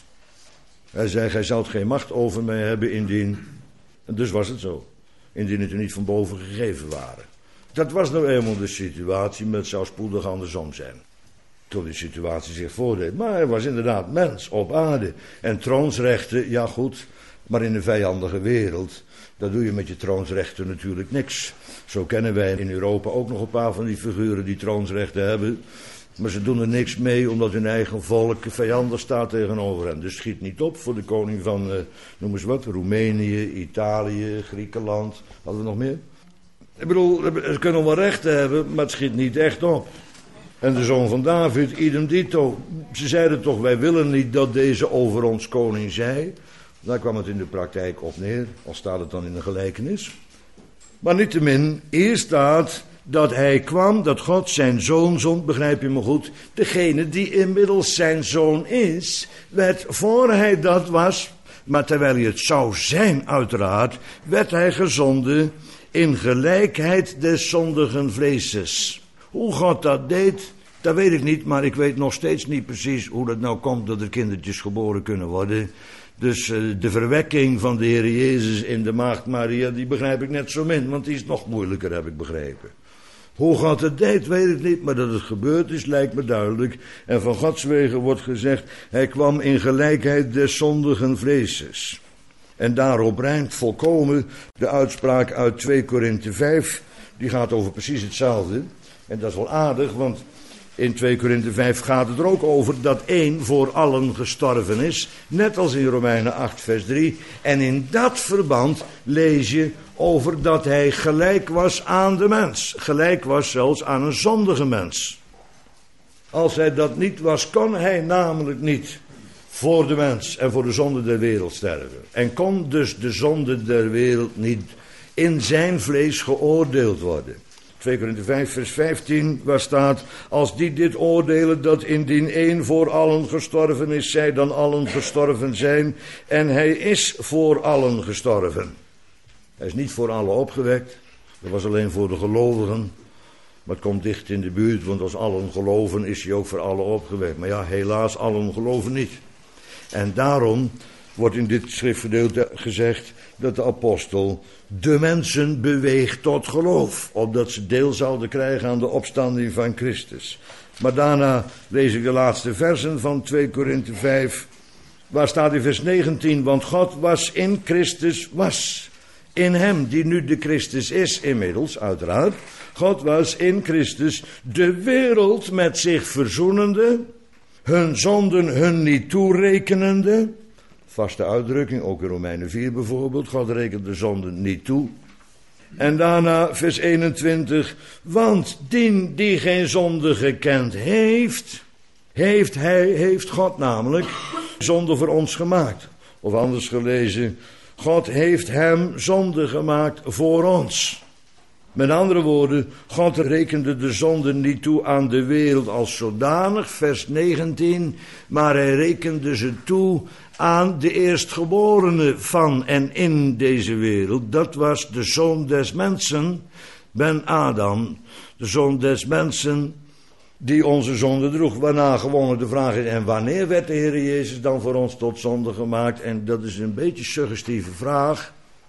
Hij zei, gij zult geen macht over mij hebben indien... En dus was het zo. Indien het u niet van boven gegeven waren. Dat was nou eenmaal de situatie, maar het zou spoedig andersom zijn. Toen die situatie zich voordeed. Maar hij was inderdaad mens op aarde. En troonsrechten, ja goed, maar in een vijandige wereld... daar doe je met je troonsrechten natuurlijk niks. Zo kennen wij in Europa ook nog een paar van die figuren die troonsrechten hebben... Maar ze doen er niks mee omdat hun eigen volk vijandig staat tegenover hen. Dus schiet niet op voor de koning van, uh, noem eens wat, Roemenië, Italië, Griekenland. Hadden we nog meer? Ik bedoel, ze kunnen wel rechten hebben, maar het schiet niet echt op. En de zoon van David, idem dito. Ze zeiden toch, wij willen niet dat deze over ons koning zij. Daar kwam het in de praktijk op neer, al staat het dan in de gelijkenis. Maar niettemin, hier staat... dat hij kwam, dat God zijn zoon zond, begrijp je me goed. Degene die inmiddels zijn zoon is, werd voor hij dat was, maar terwijl hij het zou zijn uiteraard, werd hij gezonden in gelijkheid des zondigen vleeses. Hoe God dat deed, dat weet ik niet, maar ik weet nog steeds niet precies hoe dat nou komt dat er kindertjes geboren kunnen worden. Dus uh, de verwekking van de Heer Jezus in de maagd Maria, die begrijp ik net zo min, want die is nog moeilijker, heb ik begrepen. Hoe God het deed, weet ik niet, maar dat het gebeurd is, lijkt me duidelijk. En van Gods wegen wordt gezegd, hij kwam in gelijkheid des zondigen vleeses. En daarop rijmt volkomen de uitspraak uit twee Korinthe vijf, die gaat over precies hetzelfde. En dat is wel aardig, want in twee Korinthe vijf gaat het er ook over dat één voor allen gestorven is, net als in Romeinen acht vers drie. En in dat verband lees je over dat hij gelijk was aan de mens. Gelijk was zelfs aan een zondige mens. Als hij dat niet was, kon hij namelijk niet voor de mens en voor de zonde der wereld sterven. En kon dus de zonde der wereld niet in zijn vlees geoordeeld worden. twee Korinthe vijf vers vijftien, waar staat, als die dit oordelen dat indien één voor allen gestorven is, zij dan allen gestorven zijn. En hij is voor allen gestorven. Hij is niet voor allen opgewekt, dat was alleen voor de gelovigen. Maar het komt dicht in de buurt, want als allen geloven is hij ook voor allen opgewekt. Maar ja, helaas, allen geloven niet. En daarom wordt in dit schriftgedeelte gezegd dat de apostel de mensen beweegt tot geloof, opdat ze deel zouden krijgen aan de opstanding van Christus. Maar daarna lees ik de laatste versen van twee Korinthe vijf, waar staat in vers negentien, want God was in Christus, was in hem die nu de Christus is inmiddels, uiteraard. God was in Christus de wereld met zich verzoenende, hun zonden hun niet toerekenende. Vaste uitdrukking, ook in Romeinen vier bijvoorbeeld. God rekent de zonden niet toe. En daarna vers eenentwintig. Want dien die geen zonde gekend heeft, heeft hij, heeft God namelijk zonde voor ons gemaakt. Of anders gelezen, God heeft hem zonde gemaakt voor ons. Met andere woorden, God rekende de zonde niet toe aan de wereld als zodanig, vers negentien, maar hij rekende ze toe aan de eerstgeborene van en in deze wereld. Dat was de zoon des mensen, Ben Adam, de zoon des mensen die onze zonde droeg. Waarna gewoon de vraag is, en wanneer werd de Heer Jezus dan voor ons tot zonde gemaakt? En dat is een beetje een suggestieve vraag,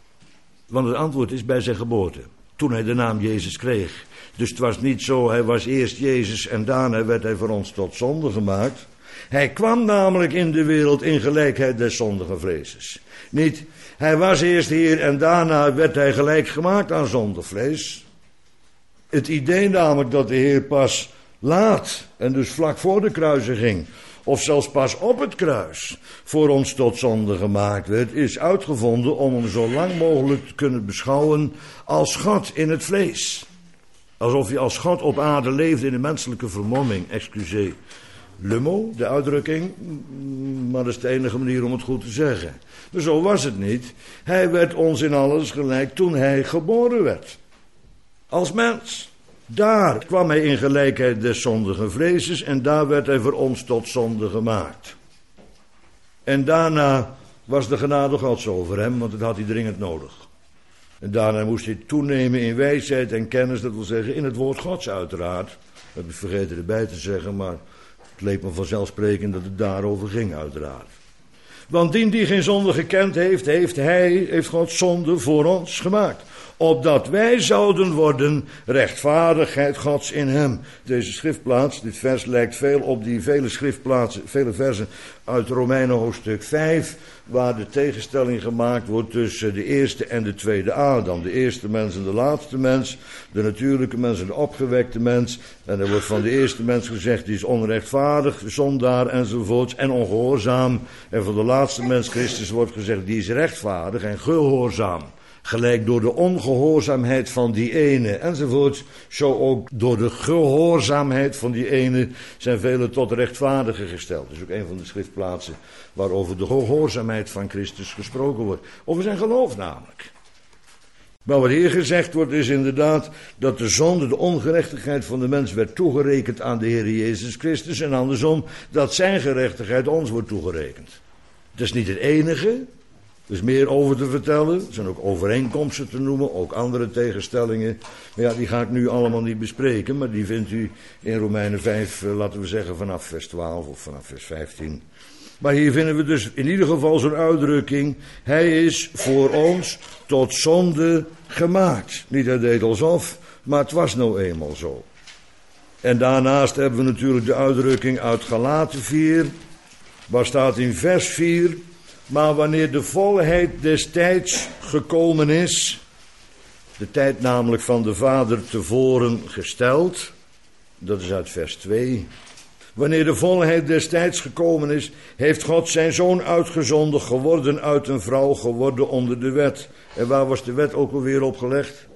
want het antwoord is bij zijn geboorte. Toen hij de naam Jezus kreeg. Dus het was niet zo, hij was eerst Jezus en daarna werd hij voor ons tot zonde gemaakt. Hij kwam namelijk in de wereld in gelijkheid des zondigen vleeses. Niet, hij was eerst hier en daarna werd hij gelijk gemaakt aan zondig vlees. Het idee namelijk dat de Heer pas laat, en dus vlak voor de kruisiging, of zelfs pas op het kruis, voor ons tot zonde gemaakt werd, is uitgevonden om hem zo lang mogelijk te kunnen beschouwen als God in het vlees. Alsof hij als God op aarde leefde in de menselijke vermomming, excuseer. Le mot, de uitdrukking, maar dat is de enige manier om het goed te zeggen. Maar zo was het niet. Hij werd ons in alles gelijk toen hij geboren werd. Als mens. Daar kwam hij in gelijkheid des zondigen vleeses en daar werd hij voor ons tot zonde gemaakt. En daarna was de genade Gods over hem, want dat had hij dringend nodig. En daarna moest hij toenemen in wijsheid en kennis, dat wil zeggen in het woord Gods uiteraard. Dat heb ik vergeten erbij te zeggen, maar het leek me vanzelfsprekend dat het daarover ging uiteraard. Want dien die geen zonde gekend heeft, heeft hij, heeft God zonde voor ons gemaakt. Opdat wij zouden worden rechtvaardigheid Gods in hem. Deze schriftplaats, dit vers lijkt veel op die vele schriftplaatsen, vele versen uit Romeinen hoofdstuk vijf, waar de tegenstelling gemaakt wordt tussen de eerste en de tweede Adam. De eerste mens en de laatste mens, de natuurlijke mens en de opgewekte mens. En er wordt van de eerste mens gezegd, die is onrechtvaardig, zondaar enzovoorts en ongehoorzaam. En van de laatste mens, Christus, wordt gezegd, die is rechtvaardig en gehoorzaam. Gelijk door de ongehoorzaamheid van die ene enzovoorts, zo ook door de gehoorzaamheid van die ene zijn velen tot rechtvaardigen gesteld. Dat is ook een van de schriftplaatsen waarover de gehoorzaamheid van Christus gesproken wordt. Over zijn geloof namelijk. Maar wat hier gezegd wordt is inderdaad dat de zonde, de ongerechtigheid van de mens werd toegerekend aan de Heer Jezus Christus en andersom dat zijn gerechtigheid ons wordt toegerekend. Het is niet het enige. Er is meer over te vertellen. Er zijn ook overeenkomsten te noemen, ook andere tegenstellingen. Maar ja, die ga ik nu allemaal niet bespreken, maar die vindt u in Romeinen vijf, laten we zeggen, vanaf vers twaalf of vanaf vers vijftien. Maar hier vinden we dus in ieder geval zo'n uitdrukking. Hij is voor ons tot zonde gemaakt. Niet hij deed alsof, maar het was nou eenmaal zo. En daarnaast hebben we natuurlijk de uitdrukking uit Galaten vier, waar staat in vers vier... Maar wanneer de volheid des tijds gekomen is, de tijd namelijk van de Vader tevoren gesteld, dat is uit vers twee. Wanneer de volheid des tijds gekomen is, heeft God zijn zoon uitgezonden, geworden uit een vrouw, geworden onder de wet. En waar was de wet ook alweer opgelegd?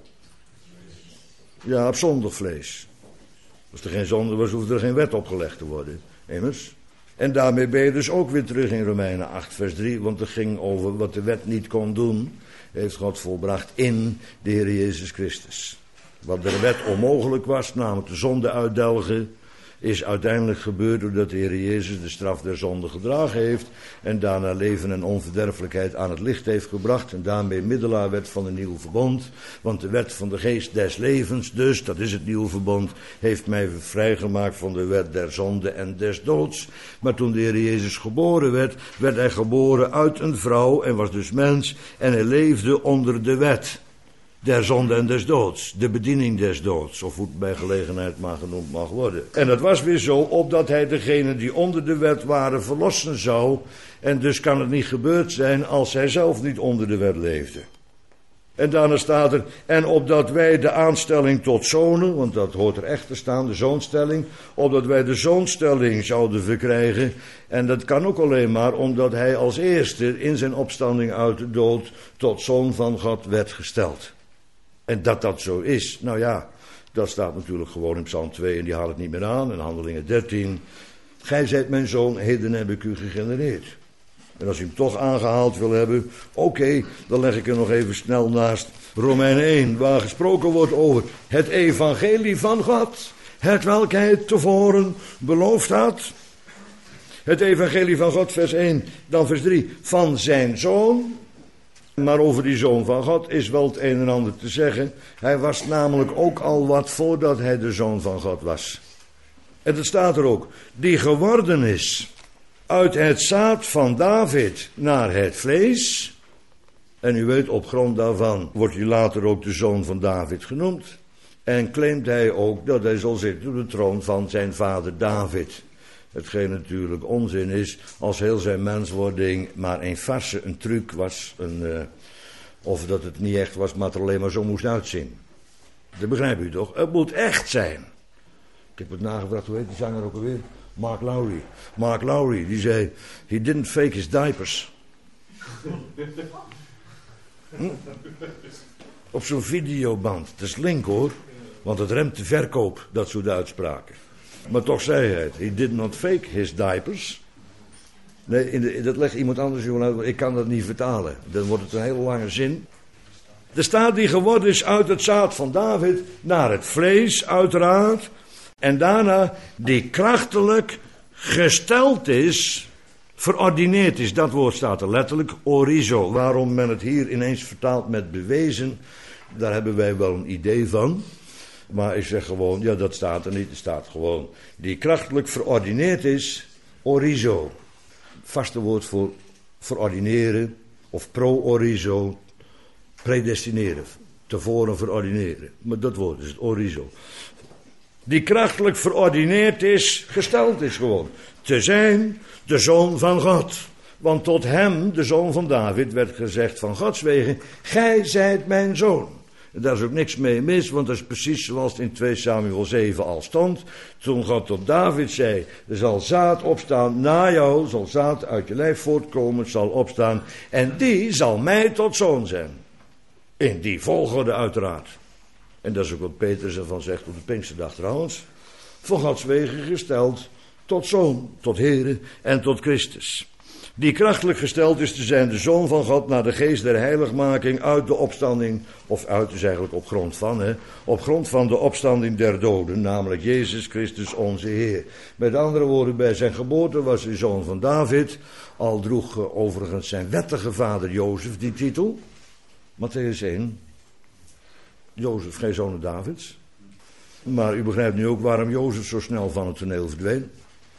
Ja, op zondig vlees. Als er geen zonde was, hoefde er geen wet opgelegd te worden. Immers. En daarmee ben je dus ook weer terug in Romeinen acht vers drie, want het ging over wat de wet niet kon doen, heeft God volbracht in de Heer Jezus Christus. Wat de wet onmogelijk was, namelijk de zonde uitdelgen, is uiteindelijk gebeurd doordat de Heer Jezus de straf der zonde gedragen heeft en daarna leven en onverderfelijkheid aan het licht heeft gebracht en daarmee middelaar werd van een nieuw verbond. Want de wet van de geest des levens, dus, dat is het nieuwe verbond, heeft mij vrijgemaakt van de wet der zonde en des doods. Maar toen de Heer Jezus geboren werd, werd hij geboren uit een vrouw en was dus mens en hij leefde onder de wet der zonde en des doods, de bediening des doods, of hoe het bij gelegenheid maar genoemd mag worden. En dat was weer zo, opdat hij degenen die onder de wet waren verlossen zou, en dus kan het niet gebeurd zijn als hij zelf niet onder de wet leefde. En daarna staat er, en opdat wij de aanstelling tot zonen, want dat hoort er echt te staan, de zoonstelling, opdat wij de zoonstelling zouden verkrijgen, en dat kan ook alleen maar omdat hij als eerste in zijn opstanding uit de dood tot zoon van God werd gesteld. En dat dat zo is, nou ja, dat staat natuurlijk gewoon in Psalm twee en die haalt het niet meer aan. In Handelingen dertien, gij zijt mijn zoon, heden heb ik u gegenereerd. En als u hem toch aangehaald wil hebben, oké, okay, dan leg ik er nog even snel naast Romeinen één, waar gesproken wordt over het evangelie van God, het welk hij tevoren beloofd had. Het evangelie van God, vers één, dan vers drie, van zijn zoon. Maar over die zoon van God is wel het een en ander te zeggen. Hij was namelijk ook al wat voordat hij de zoon van God was. En dat staat er ook. Die geworden is uit het zaad van David naar het vlees. En u weet, op grond daarvan wordt hij later ook de zoon van David genoemd. En claimt hij ook dat hij zal zitten op de troon van zijn vader David. Hetgeen natuurlijk onzin is, als heel zijn menswording maar een farce, een truc was, een, uh, of dat het niet echt was, maar het er alleen maar zo moest uitzien. Dat begrijpt u toch? Het moet echt zijn. Ik heb het nagevraagd, hoe heet die zanger ook alweer? Mark Lowry. Mark Lowry, die zei, he didn't fake his diapers. Hm? Op zo'n videoband. Dat is link hoor, want het remt de verkoop, dat soort uitspraken. Maar toch zei hij het. He did not fake his diapers. Nee, in de, dat legt iemand anders uit. Ik kan dat niet vertalen. Dan wordt het een hele lange zin. Er staat die geworden is uit het zaad van David naar het vlees uiteraard. En daarna die krachtelijk gesteld is, verordineerd is. Dat woord staat er letterlijk, orizo. Waarom men het hier ineens vertaalt met bewezen, daar hebben wij wel een idee van. Maar ik zeg gewoon, ja, dat staat er niet. Er staat gewoon, die krachtelijk verordineerd is, orizo. Vaste woord voor verordineren of pro-orizo, predestineren, tevoren verordineren. Maar dat woord is het, orizo. Die krachtelijk verordineerd is, gesteld is gewoon, te zijn de zoon van God. Want tot hem, de zoon van David, werd gezegd van Gods wegen, gij zijt mijn zoon. En daar is ook niks mee mis, want dat is precies zoals het in twee Samuel zeven al stond. Toen God tot David zei, er zal zaad opstaan na jou, zal zaad uit je lijf voortkomen, zal opstaan. En die zal mij tot zoon zijn. In die volgorde uiteraard. En dat is ook wat Petrus ervan zegt op de Pinksterdag trouwens. Van Gods wegen gesteld tot zoon, tot Here en tot Christus. Die krachtelijk gesteld is te zijn de zoon van God naar de geest der heiligmaking uit de opstanding, of uit is eigenlijk op grond van, hè, op grond van de opstanding der doden, namelijk Jezus Christus onze Heer. Met andere woorden, bij zijn geboorte was hij zoon van David, al droeg uh, overigens zijn wettige vader Jozef die titel. Mattheüs één, Jozef geen zoon Davids. Maar u begrijpt nu ook waarom Jozef zo snel van het toneel verdween.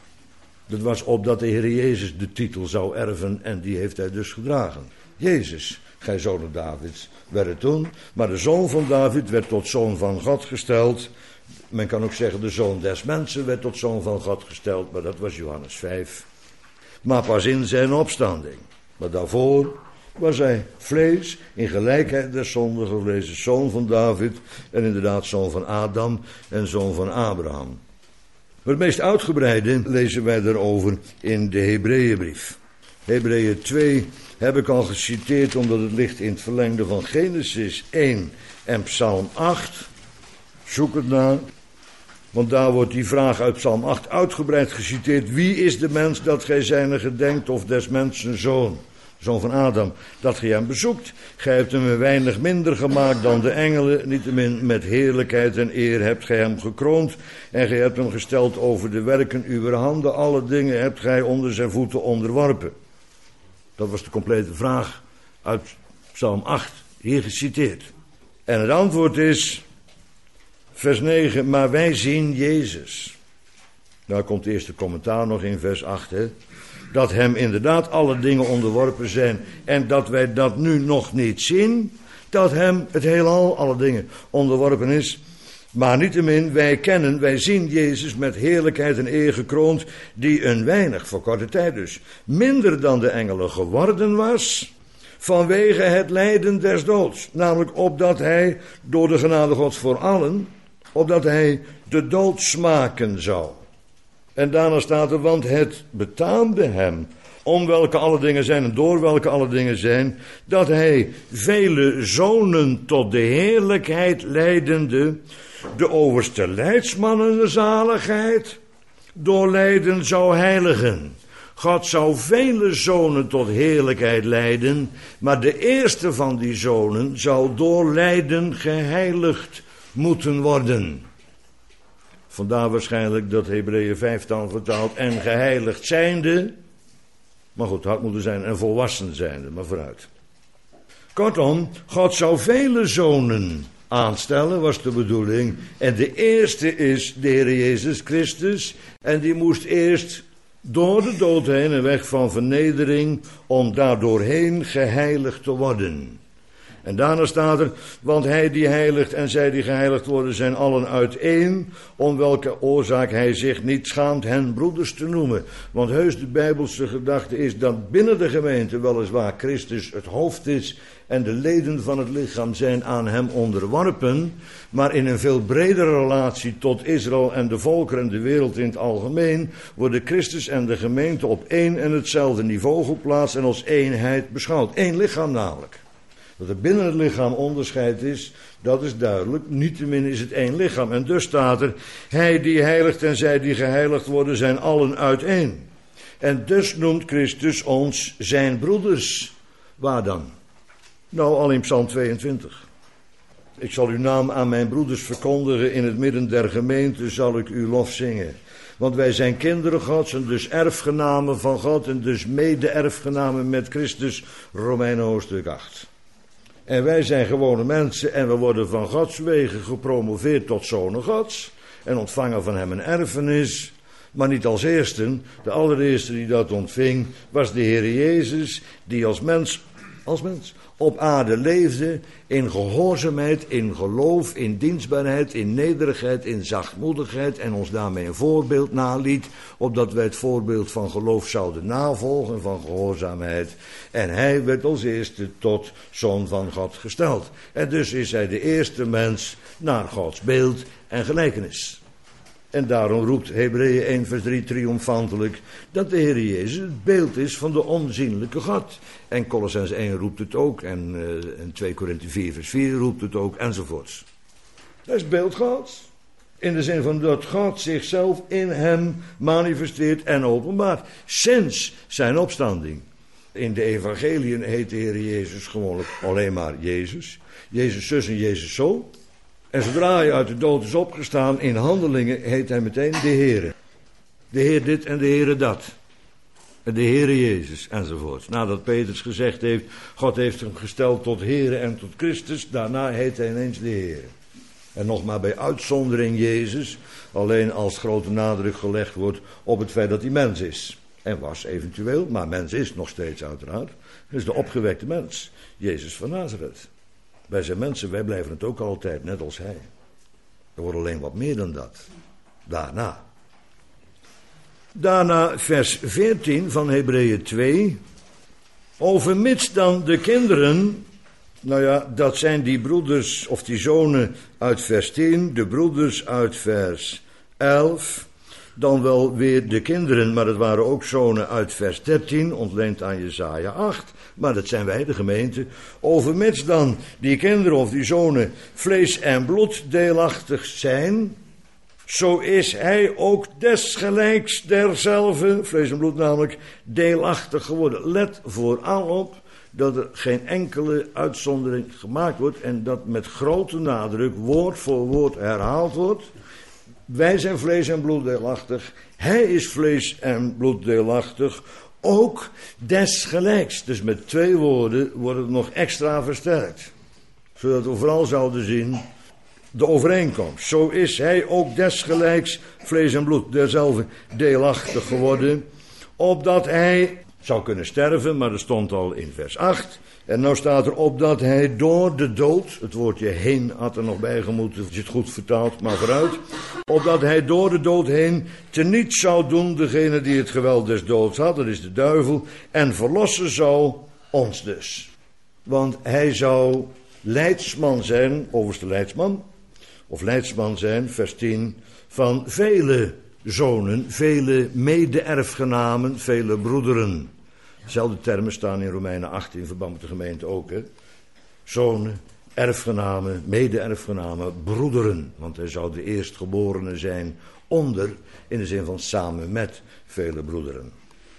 Dat was opdat de Heer Jezus de titel zou erven en die heeft hij dus gedragen. Jezus, gij zoon Davids, werd het toen. Maar de zoon van David werd tot zoon van God gesteld. Men kan ook zeggen de zoon des mensen werd tot zoon van God gesteld. Maar dat was Johannes vijf. Maar pas in zijn opstanding. Maar daarvoor was hij vlees in gelijkheid der zondige vlees. Zoon van David en inderdaad zoon van Adam en zoon van Abraham. Maar het meest uitgebreide lezen wij daarover in de Hebreeënbrief. Hebreeën twee heb ik al geciteerd omdat het ligt in het verlengde van Genesis één en Psalm acht. Zoek het na. Want daar wordt die vraag uit Psalm acht uitgebreid geciteerd. Wie is de mens dat gij zijne gedenkt of des mensen zoon? Zoon van Adam, dat gij hem bezoekt. Gij hebt hem een weinig minder gemaakt dan de engelen. Niettemin met heerlijkheid en eer hebt gij hem gekroond. En gij hebt hem gesteld over de werken uwer handen. Alle dingen hebt gij onder zijn voeten onderworpen. Dat was de complete vraag uit Psalm acht, hier geciteerd. En het antwoord is, vers negen, maar wij zien Jezus. Daar komt het eerste commentaar nog in vers acht, hè. Dat hem inderdaad alle dingen onderworpen zijn en dat wij dat nu nog niet zien, dat hem het heelal alle dingen onderworpen is. Maar niettemin, wij kennen, wij zien Jezus met heerlijkheid en eer gekroond, die een weinig, voor korte tijd dus, minder dan de engelen geworden was, vanwege het lijden des doods. Namelijk opdat hij, door de genade Gods voor allen, opdat hij de dood smaken zou. En daarna staat er, want het betaamde hem, om welke alle dingen zijn en door welke alle dingen zijn, dat hij vele zonen tot de heerlijkheid leidende, de overste leidsmannen de zaligheid, door lijden zou heiligen. God zou vele zonen tot heerlijkheid leiden, maar de eerste van die zonen zou door lijden geheiligd moeten worden. Vandaar waarschijnlijk dat Hebreeën vijf dan vertaalt en geheiligd zijnde. Maar goed, het had moeten zijn en volwassen zijnde, maar vooruit. Kortom, God zou vele zonen aanstellen, was de bedoeling. En de eerste is de Heer Jezus Christus. En die moest eerst door de dood heen, een weg van vernedering, om daardoorheen geheiligd te worden. En daarna staat er, want hij die heiligt en zij die geheiligd worden zijn allen uiteen, om welke oorzaak hij zich niet schaamt hen broeders te noemen. Want heus de Bijbelse gedachte is dat binnen de gemeente weliswaar Christus het hoofd is en de leden van het lichaam zijn aan hem onderworpen, maar in een veel bredere relatie tot Israël en de volkeren en de wereld in het algemeen worden Christus en de gemeente op één en hetzelfde niveau geplaatst en als eenheid beschouwd. Eén lichaam namelijk. Dat er binnen het lichaam onderscheid is, dat is duidelijk. Niettemin is het één lichaam. En dus staat er, hij die heiligt en zij die geheiligd worden, zijn allen uiteen. En dus noemt Christus ons zijn broeders. Waar dan? Nou, al in Psalm tweeëntwintig. Ik zal uw naam aan mijn broeders verkondigen, in het midden der gemeente zal ik uw lof zingen. Want wij zijn kinderen Gods en dus erfgenamen van God en dus mede-erfgenamen met Christus, Romeinen hoofdstuk acht. En wij zijn gewone mensen en we worden van Gods wegen gepromoveerd tot zonen Gods en ontvangen van hem een erfenis. Maar niet als eerste, de allereerste die dat ontving was de Heer Jezus, die als mens, als mens op aarde leefde in gehoorzaamheid, in geloof, in dienstbaarheid, in nederigheid, in zachtmoedigheid en ons daarmee een voorbeeld naliet, opdat wij het voorbeeld van geloof zouden navolgen, van gehoorzaamheid. En hij werd als eerste tot zoon van God gesteld. En dus is hij de eerste mens naar Gods beeld en gelijkenis. En daarom roept Hebreeën één vers drie triomfantelijk dat de Heer Jezus het beeld is van de onzienlijke God. En Kolossenzen één roept het ook en, uh, en twee Korinthe vier vers vier roept het ook enzovoorts. Dat is het beeld Gods. In de zin van dat God zichzelf in hem manifesteert en openbaart. Sinds zijn opstanding. In de evangeliën heet de Heer Jezus gewoonlijk alleen maar Jezus. Jezus zus en Jezus zo. En zodra hij uit de dood is opgestaan in handelingen heet hij meteen de Heere. De Heer dit en de Heere dat. En de Heere Jezus enzovoort. Nadat Petrus gezegd heeft, God heeft hem gesteld tot Heere en tot Christus. Daarna heet hij ineens de Heere. En nog maar bij uitzondering Jezus. Alleen als grote nadruk gelegd wordt op het feit dat hij mens is. En was eventueel, maar mens is nog steeds uiteraard. Dus de opgewekte mens. Jezus van Nazareth. Wij zijn mensen, wij blijven het ook altijd, net als hij. Er wordt alleen wat meer dan dat. Daarna. Daarna vers veertien van Hebreeën twee. Overmits dan de kinderen, nou ja, dat zijn die broeders of die zonen uit vers tien, de broeders uit vers elf. Dan wel weer de kinderen, maar het waren ook zonen uit vers dertien, ontleend aan Jesaja acht. Maar dat zijn wij, de gemeente. Overmits dan die kinderen of die zonen vlees en bloed deelachtig zijn, zo is hij ook desgelijks derzelfde, vlees en bloed namelijk, deelachtig geworden. Let vooral op dat er geen enkele uitzondering gemaakt wordt en dat met grote nadruk woord voor woord herhaald wordt. Wij zijn vlees en bloed deelachtig. Hij is vlees en bloed deelachtig. Ook desgelijks. Dus met twee woorden wordt het nog extra versterkt. Zodat we vooral zouden zien de overeenkomst. Zo is hij ook desgelijks vlees en bloed derzelfde deelachtig geworden. Opdat hij zou kunnen sterven, maar dat stond al in vers acht. En nou staat er opdat hij door de dood, het woordje heen had er nog bij gemoeten, als je het goed vertaalt, maar vooruit. Opdat hij door de dood heen teniet zou doen degene die het geweld des doods had, dat is de duivel, en verlossen zou ons dus. Want hij zou leidsman zijn, overste leidsman, of leidsman zijn, vers tien, van vele zonen, vele mede-erfgenamen, vele broederen. Dezelfde termen staan in Romeinen acht in verband met de gemeente ook. Hè? Zonen, erfgenamen, mede-erfgenamen, broederen. Want hij zou de eerstgeborene zijn onder, in de zin van samen met vele broederen.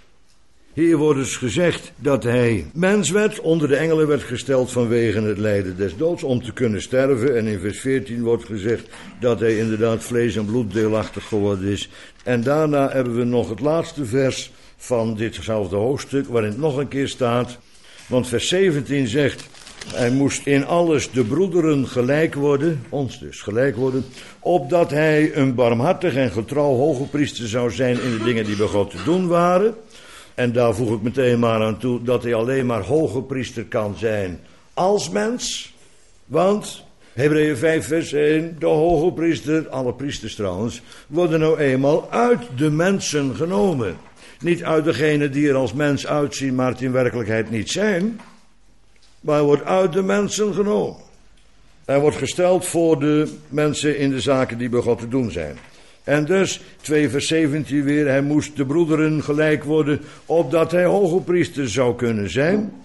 Hier wordt dus gezegd dat hij mens werd, onder de engelen werd gesteld vanwege het lijden des doods, om te kunnen sterven. En in vers veertien wordt gezegd dat hij inderdaad vlees en bloed deelachtig geworden is. En daarna hebben we nog het laatste vers van ditzelfde hoofdstuk, waarin het nog een keer staat. Want vers zeventien zegt, hij moest in alles de broederen gelijk worden, ons dus gelijk worden, opdat hij een barmhartig en getrouw hogepriester zou zijn in de dingen die bij God te doen waren. En daar voeg ik meteen maar aan toe dat hij alleen maar hogepriester kan zijn als mens. Want, Hebreeën vijf vers één, de hogepriester, alle priesters trouwens, worden nou eenmaal uit de mensen genomen. Niet uit degene die er als mens uitzien, maar het in werkelijkheid niet zijn. Maar hij wordt uit de mensen genomen. Hij wordt gesteld voor de mensen in de zaken die bij God te doen zijn. En dus, twee vers zeventien weer, hij moest de broederen gelijk worden, opdat hij hogepriester zou kunnen zijn.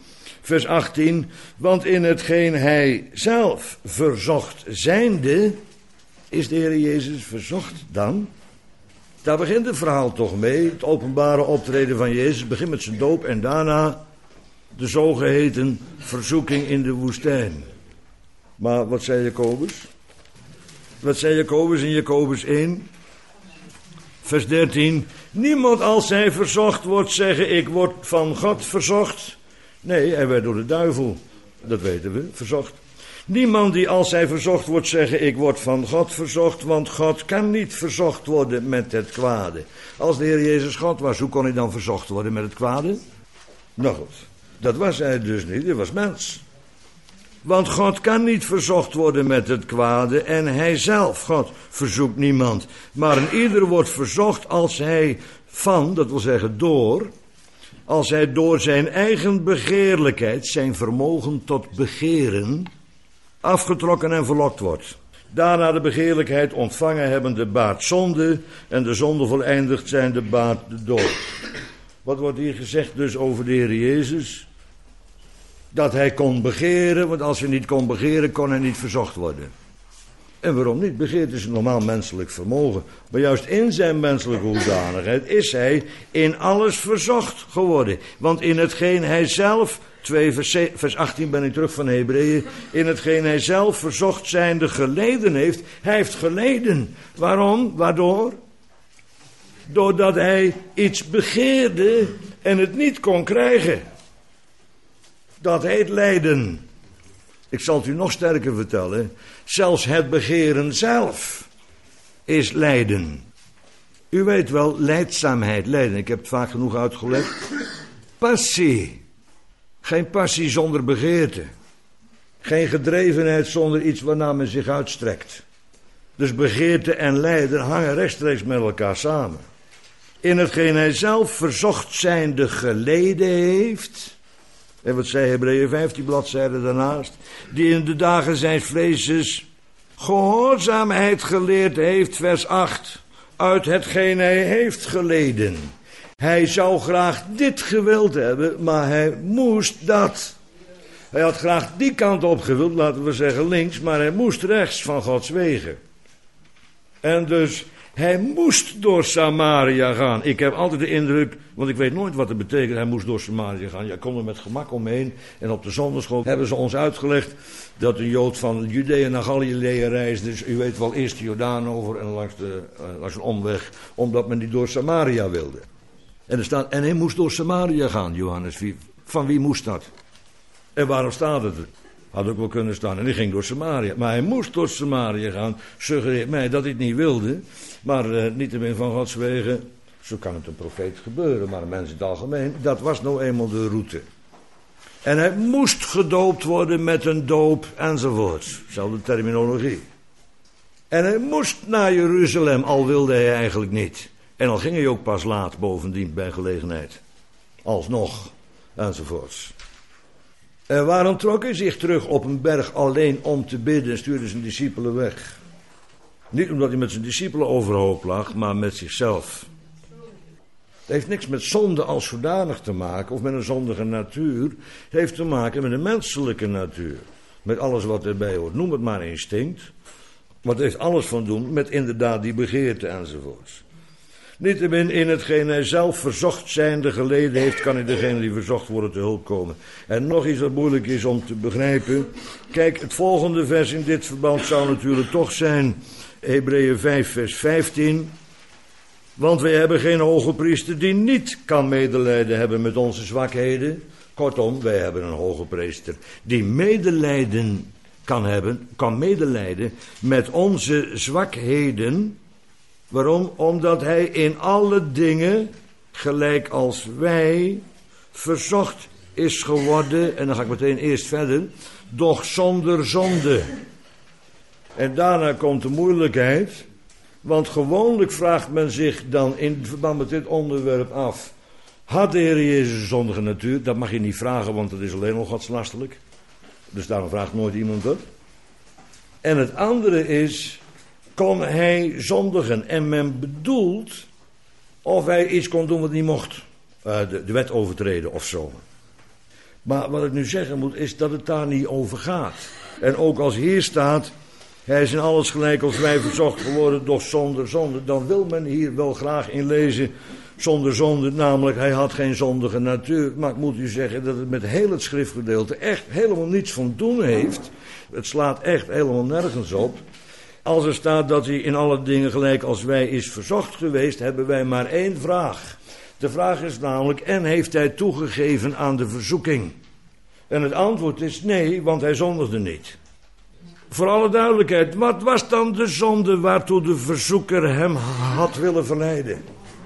Vers achttien, want in hetgeen hij zelf verzocht zijnde, is de Heer Jezus verzocht dan? Daar begint het verhaal toch mee, het openbare optreden van Jezus begint met zijn doop en daarna de zogeheten verzoeking in de woestijn. Maar wat zei Jacobus? Wat zei Jacobus in Jacobus één? Vers dertien, niemand als hij verzocht wordt zeggen, ik word van God verzocht. Nee, hij werd door de duivel, dat weten we, verzocht. Niemand die als hij verzocht wordt zeggen, ik word van God verzocht, want God kan niet verzocht worden met het kwade. Als de Heer Jezus God was, hoe kon hij dan verzocht worden met het kwade? Nou goed, dat was hij dus niet, hij was mens. Want God kan niet verzocht worden met het kwade en hij zelf, God, verzoekt niemand. Maar een ieder wordt verzocht als hij van, dat wil zeggen door, als hij door zijn eigen begeerlijkheid, zijn vermogen tot begeren, afgetrokken en verlokt wordt. Daarna de begeerlijkheid ontvangen hebben de baat zonde en de zonde voleindigd zijn de baat de dood. Wat wordt hier gezegd dus over de Heer Jezus? Dat hij kon begeren, want als hij niet kon begeren, kon hij niet verzocht worden. En waarom niet? Begeert is een normaal menselijk vermogen. Maar juist in zijn menselijke hoedanigheid is hij in alles verzocht geworden. Want in hetgeen hij zelf, twee vers achttien ben ik terug van Hebreeën, in hetgeen hij zelf verzocht zijnde geleden heeft, hij heeft geleden. Waarom? Waardoor? Doordat hij iets begeerde en het niet kon krijgen. Dat heet lijden. Ik zal het u nog sterker vertellen. Zelfs het begeren zelf is lijden. U weet wel, lijdzaamheid, lijden. Ik heb het vaak genoeg uitgelegd. Passie. Geen passie zonder begeerte. Geen gedrevenheid zonder iets waarnaar men zich uitstrekt. Dus begeerte en lijden hangen rechtstreeks met elkaar samen. In hetgeen hij zelf verzocht zijnde geleden heeft. En wat zei Hebreeën vijftien bladzijden daarnaast? Die in de dagen zijn vleeses gehoorzaamheid geleerd heeft, vers acht. Uit hetgeen hij heeft geleden. Hij zou graag dit gewild hebben, maar hij moest dat. Hij had graag die kant op gewild, laten we zeggen links, maar hij moest rechts van Gods wegen. En dus, hij moest door Samaria gaan. Ik heb altijd de indruk, want ik weet nooit wat het betekent, hij moest door Samaria gaan. Ja, ik kon er met gemak omheen. En op de zondagschool hebben ze ons uitgelegd dat een Jood van Judea naar Galilea reisde. Dus u weet wel, eerst de Jordaan over en langs, de, uh, langs een omweg, omdat men niet door Samaria wilde. En er staat, en hij moest door Samaria gaan, Johannes. Wie, van wie moest dat? En waarom staat het er? Had ook wel kunnen staan. En die ging door Samaria. Maar hij moest door Samaria gaan. Suggereert mij dat hij het niet wilde. Maar uh, niettemin van Gods wegen. Zo kan het een profeet gebeuren. Maar een mens in het algemeen. Dat was nou eenmaal de route. En hij moest gedoopt worden met een doop enzovoort. Zelfde terminologie. En hij moest naar Jeruzalem. Al wilde hij eigenlijk niet. En al ging hij ook pas laat bovendien bij gelegenheid. Alsnog. Enzovoorts. En waarom trok hij zich terug op een berg alleen om te bidden en stuurde zijn discipelen weg? Niet omdat hij met zijn discipelen overhoop lag, maar met zichzelf. Het heeft niks met zonde als zodanig te maken, of met een zondige natuur. Het heeft te maken met een menselijke natuur. Met alles wat erbij hoort. Noem het maar instinct. Maar het heeft alles van doen met inderdaad die begeerte enzovoorts. Niettemin in hetgeen hij zelf verzocht zijnde geleden heeft, kan hij degene die verzocht worden te hulp komen. En nog iets wat moeilijk is om te begrijpen. Kijk, het volgende vers in dit verband zou natuurlijk toch zijn Hebreeën vijf vers vijftien. Want wij hebben geen hoge priester die niet kan medelijden hebben met onze zwakheden. Kortom, wij hebben een hoge priester die medelijden kan hebben, kan medelijden met onze zwakheden. Waarom? Omdat hij in alle dingen, gelijk als wij, verzocht is geworden, en dan ga ik meteen eerst verder, doch zonder zonde. En daarna komt de moeilijkheid, want gewoonlijk vraagt men zich dan in verband met dit onderwerp af, had de Heer Jezus een zondige natuur? Dat mag je niet vragen, want dat is alleen al godslastelijk. Dus daarom vraagt nooit iemand dat. En het andere is, kon hij zondigen? En men bedoelt of hij iets kon doen wat niet mocht. Uh, de, de wet overtreden of zo. Maar wat ik nu zeggen moet, is dat het daar niet over gaat. En ook als hier staat, hij is in alles gelijk als wij verzocht geworden, doch zonder zonde. Dan wil men hier wel graag in lezen, zonder zonde, namelijk hij had geen zondige natuur. Maar ik moet u zeggen dat het met heel het schriftgedeelte echt helemaal niets van doen heeft. Het slaat echt helemaal nergens op. Als er staat dat hij in alle dingen gelijk als wij is verzocht geweest, hebben wij maar één vraag. De vraag is namelijk, en heeft hij toegegeven aan de verzoeking? En het antwoord is nee, want hij zondigde niet. Voor alle duidelijkheid, wat was dan de zonde waartoe de verzoeker hem had willen verleiden?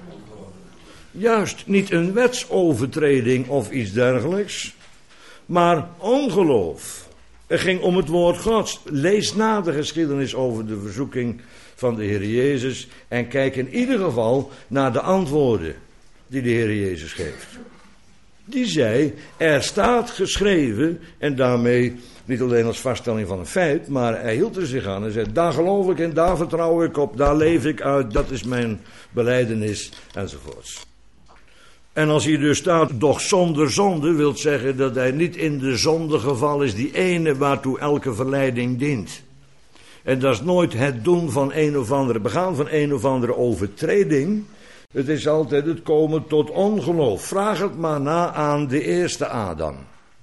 Juist, niet een wetsovertreding of iets dergelijks, maar ongeloof. Het ging om het woord Gods. Lees na de geschiedenis over de verzoeking van de Heer Jezus en kijk in ieder geval naar de antwoorden die de Heer Jezus geeft. Die zei, er staat geschreven, en daarmee niet alleen als vaststelling van een feit, maar hij hield er zich aan en zei, daar geloof ik en daar vertrouw ik op, daar leef ik uit, dat is mijn belijdenis, enzovoorts. En als hier dus staat, doch zonder zonde, wil zeggen dat hij niet in de zonde gevallen is, die ene waartoe elke verleiding dient. En dat is nooit het doen van een of andere, begaan van een of andere overtreding. Het is altijd het komen tot ongeloof. Vraag het maar na aan de eerste Adam.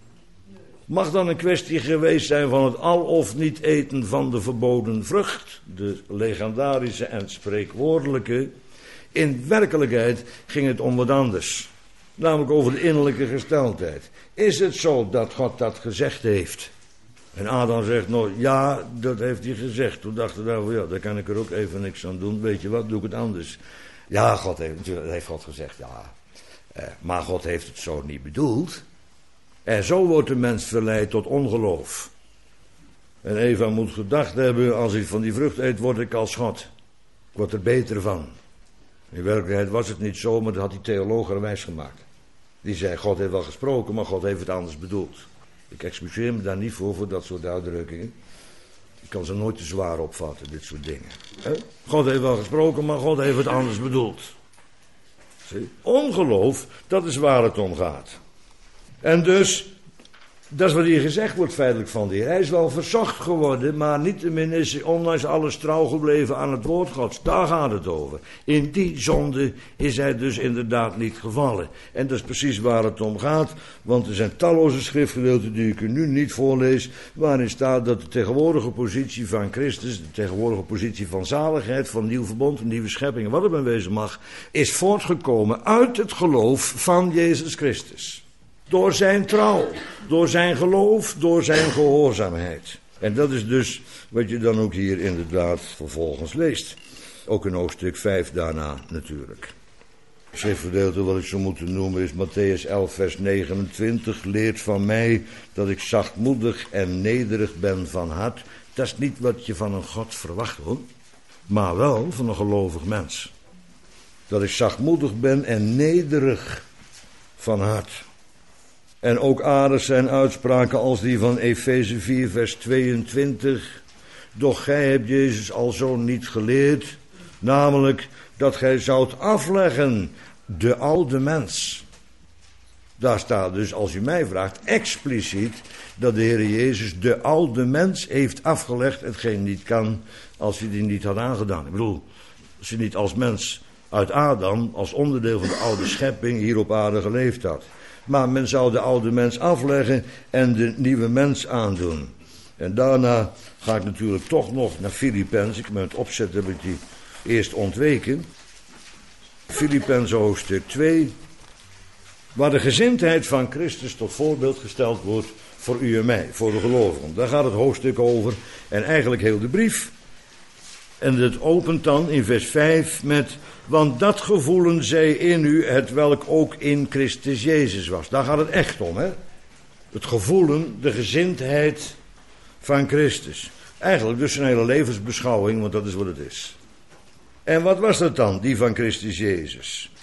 Mag dan een kwestie geweest zijn van het al of niet eten van de verboden vrucht, de legendarische en spreekwoordelijke. In werkelijkheid ging het om wat anders. Namelijk over de innerlijke gesteldheid. Is het zo dat God dat gezegd heeft? En Adam zegt nou, ja, dat heeft hij gezegd. Toen dacht hij daarvan, ja, daar kan ik er ook even niks aan doen. Weet je wat, doe ik het anders. Ja, God heeft, natuurlijk, heeft God gezegd, ja. Eh, maar God heeft het zo niet bedoeld. En zo wordt de mens verleid tot ongeloof. En Eva moet gedacht hebben, als ik van die vrucht eet, word ik als God. Ik word er beter van. In werkelijkheid was het niet zo, maar dat had die theoloog er wijs gemaakt. Die zei, God heeft wel gesproken, maar God heeft het anders bedoeld. Ik excuseer me daar niet voor, voor dat soort uitdrukkingen. Ik kan ze nooit te zwaar opvatten, dit soort dingen. He? God heeft wel gesproken, maar God heeft het anders bedoeld. Zie? Ongeloof, dat is waar het om gaat. En dus, dat is wat hier gezegd wordt feitelijk van de Heer. Hij is wel verzocht geworden, maar niettemin is hij ondanks alles trouw gebleven aan het woord Gods. Daar gaat het over. In die zonde is hij dus inderdaad niet gevallen. En dat is precies waar het om gaat, want er zijn talloze schriftgedeelten die ik u nu niet voorlees, waarin staat dat de tegenwoordige positie van Christus, de tegenwoordige positie van zaligheid, van nieuw verbond, van nieuwe schepping, wat het maar wezen mag, is voortgekomen uit het geloof van Jezus Christus. Door zijn trouw, door zijn geloof, door zijn gehoorzaamheid. En dat is dus wat je dan ook hier inderdaad vervolgens leest. Ook in hoofdstuk vijf daarna natuurlijk. Het schriftgedeelte wat ik zou moeten noemen is Mattheüs elf vers negenentwintig. Leert van mij dat ik zachtmoedig en nederig ben van hart. Dat is niet wat je van een God verwacht hoor. Maar wel van een gelovig mens. Dat ik zachtmoedig ben en nederig van hart. En ook aardig zijn uitspraken als die van Efeze vier vers tweeëntwintig. Doch gij hebt Jezus alzo niet geleerd, namelijk dat gij zoudt afleggen de oude mens. Daar staat dus, als u mij vraagt, expliciet dat de Heer Jezus de oude mens heeft afgelegd, hetgeen niet kan als hij die niet had aangedaan. Ik bedoel, als hij niet als mens uit Adam, als onderdeel van de oude schepping hier op aarde geleefd had. Maar men zou de oude mens afleggen en de nieuwe mens aandoen. En daarna ga ik natuurlijk toch nog naar Filippenzen. Met het opzet heb ik die eerst ontweken. Filippenzen hoofdstuk twee. Waar de gezindheid van Christus tot voorbeeld gesteld wordt voor u en mij, voor de gelovigen. Daar gaat het hoofdstuk over en eigenlijk heel de brief. En het opent dan in vers vijf met, want dat gevoelen zij in u, het welk ook in Christus Jezus was. Daar gaat het echt om, hè. Het gevoelen, de gezindheid van Christus. Eigenlijk dus een hele levensbeschouwing, want dat is wat het is. En wat was dat dan, die van Christus Jezus?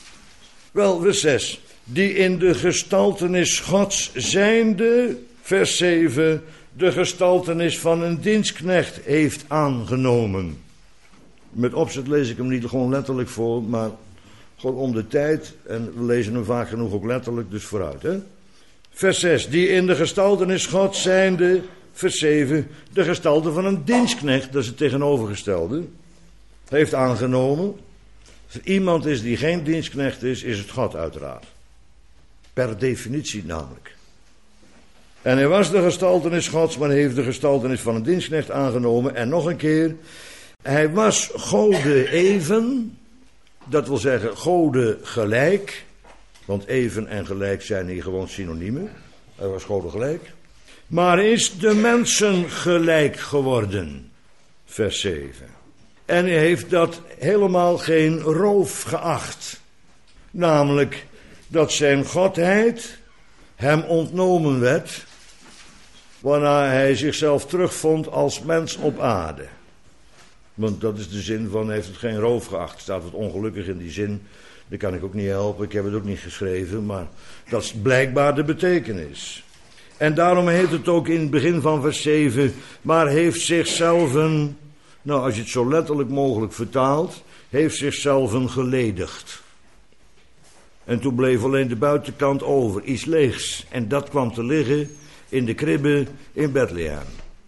Wel, vers zes. Die in de gestaltenis Gods zijnde, vers zeven... de gestaltenis van een dienstknecht heeft aangenomen. Met opzet lees ik hem niet gewoon letterlijk voor, maar gewoon om de tijd. En we lezen hem vaak genoeg ook letterlijk, dus vooruit. Hè? Vers zes, die in de gestaltenis Gods zijnde, vers zeven, de gestalte van een dienstknecht, dat is het tegenovergestelde, heeft aangenomen. Als er iemand is die geen dienstknecht is, is het God uiteraard. Per definitie namelijk. En hij was de gestaltenis Gods, maar hij heeft de gestaltenis van een dienstknecht aangenomen. En nog een keer, hij was Gode even, dat wil zeggen Gode gelijk. Want even en gelijk zijn hier gewoon synoniemen. Hij was Gode gelijk. Maar is de mensen gelijk geworden. Vers zeven. En hij heeft dat helemaal geen roof geacht. Namelijk dat zijn godheid hem ontnomen werd, waarna hij zichzelf terugvond als mens op aarde. Want dat is de zin van, hij heeft het geen roof geacht. Staat het ongelukkig in die zin. Dat kan ik ook niet helpen, ik heb het ook niet geschreven, maar dat is blijkbaar de betekenis. En daarom heet het ook in het begin van vers zeven, maar heeft zichzelf, een, nou als je het zo letterlijk mogelijk vertaalt, heeft zichzelf een geledigd. En toen bleef alleen de buitenkant over, iets leegs. En dat kwam te liggen in de kribbe in Bethlehem.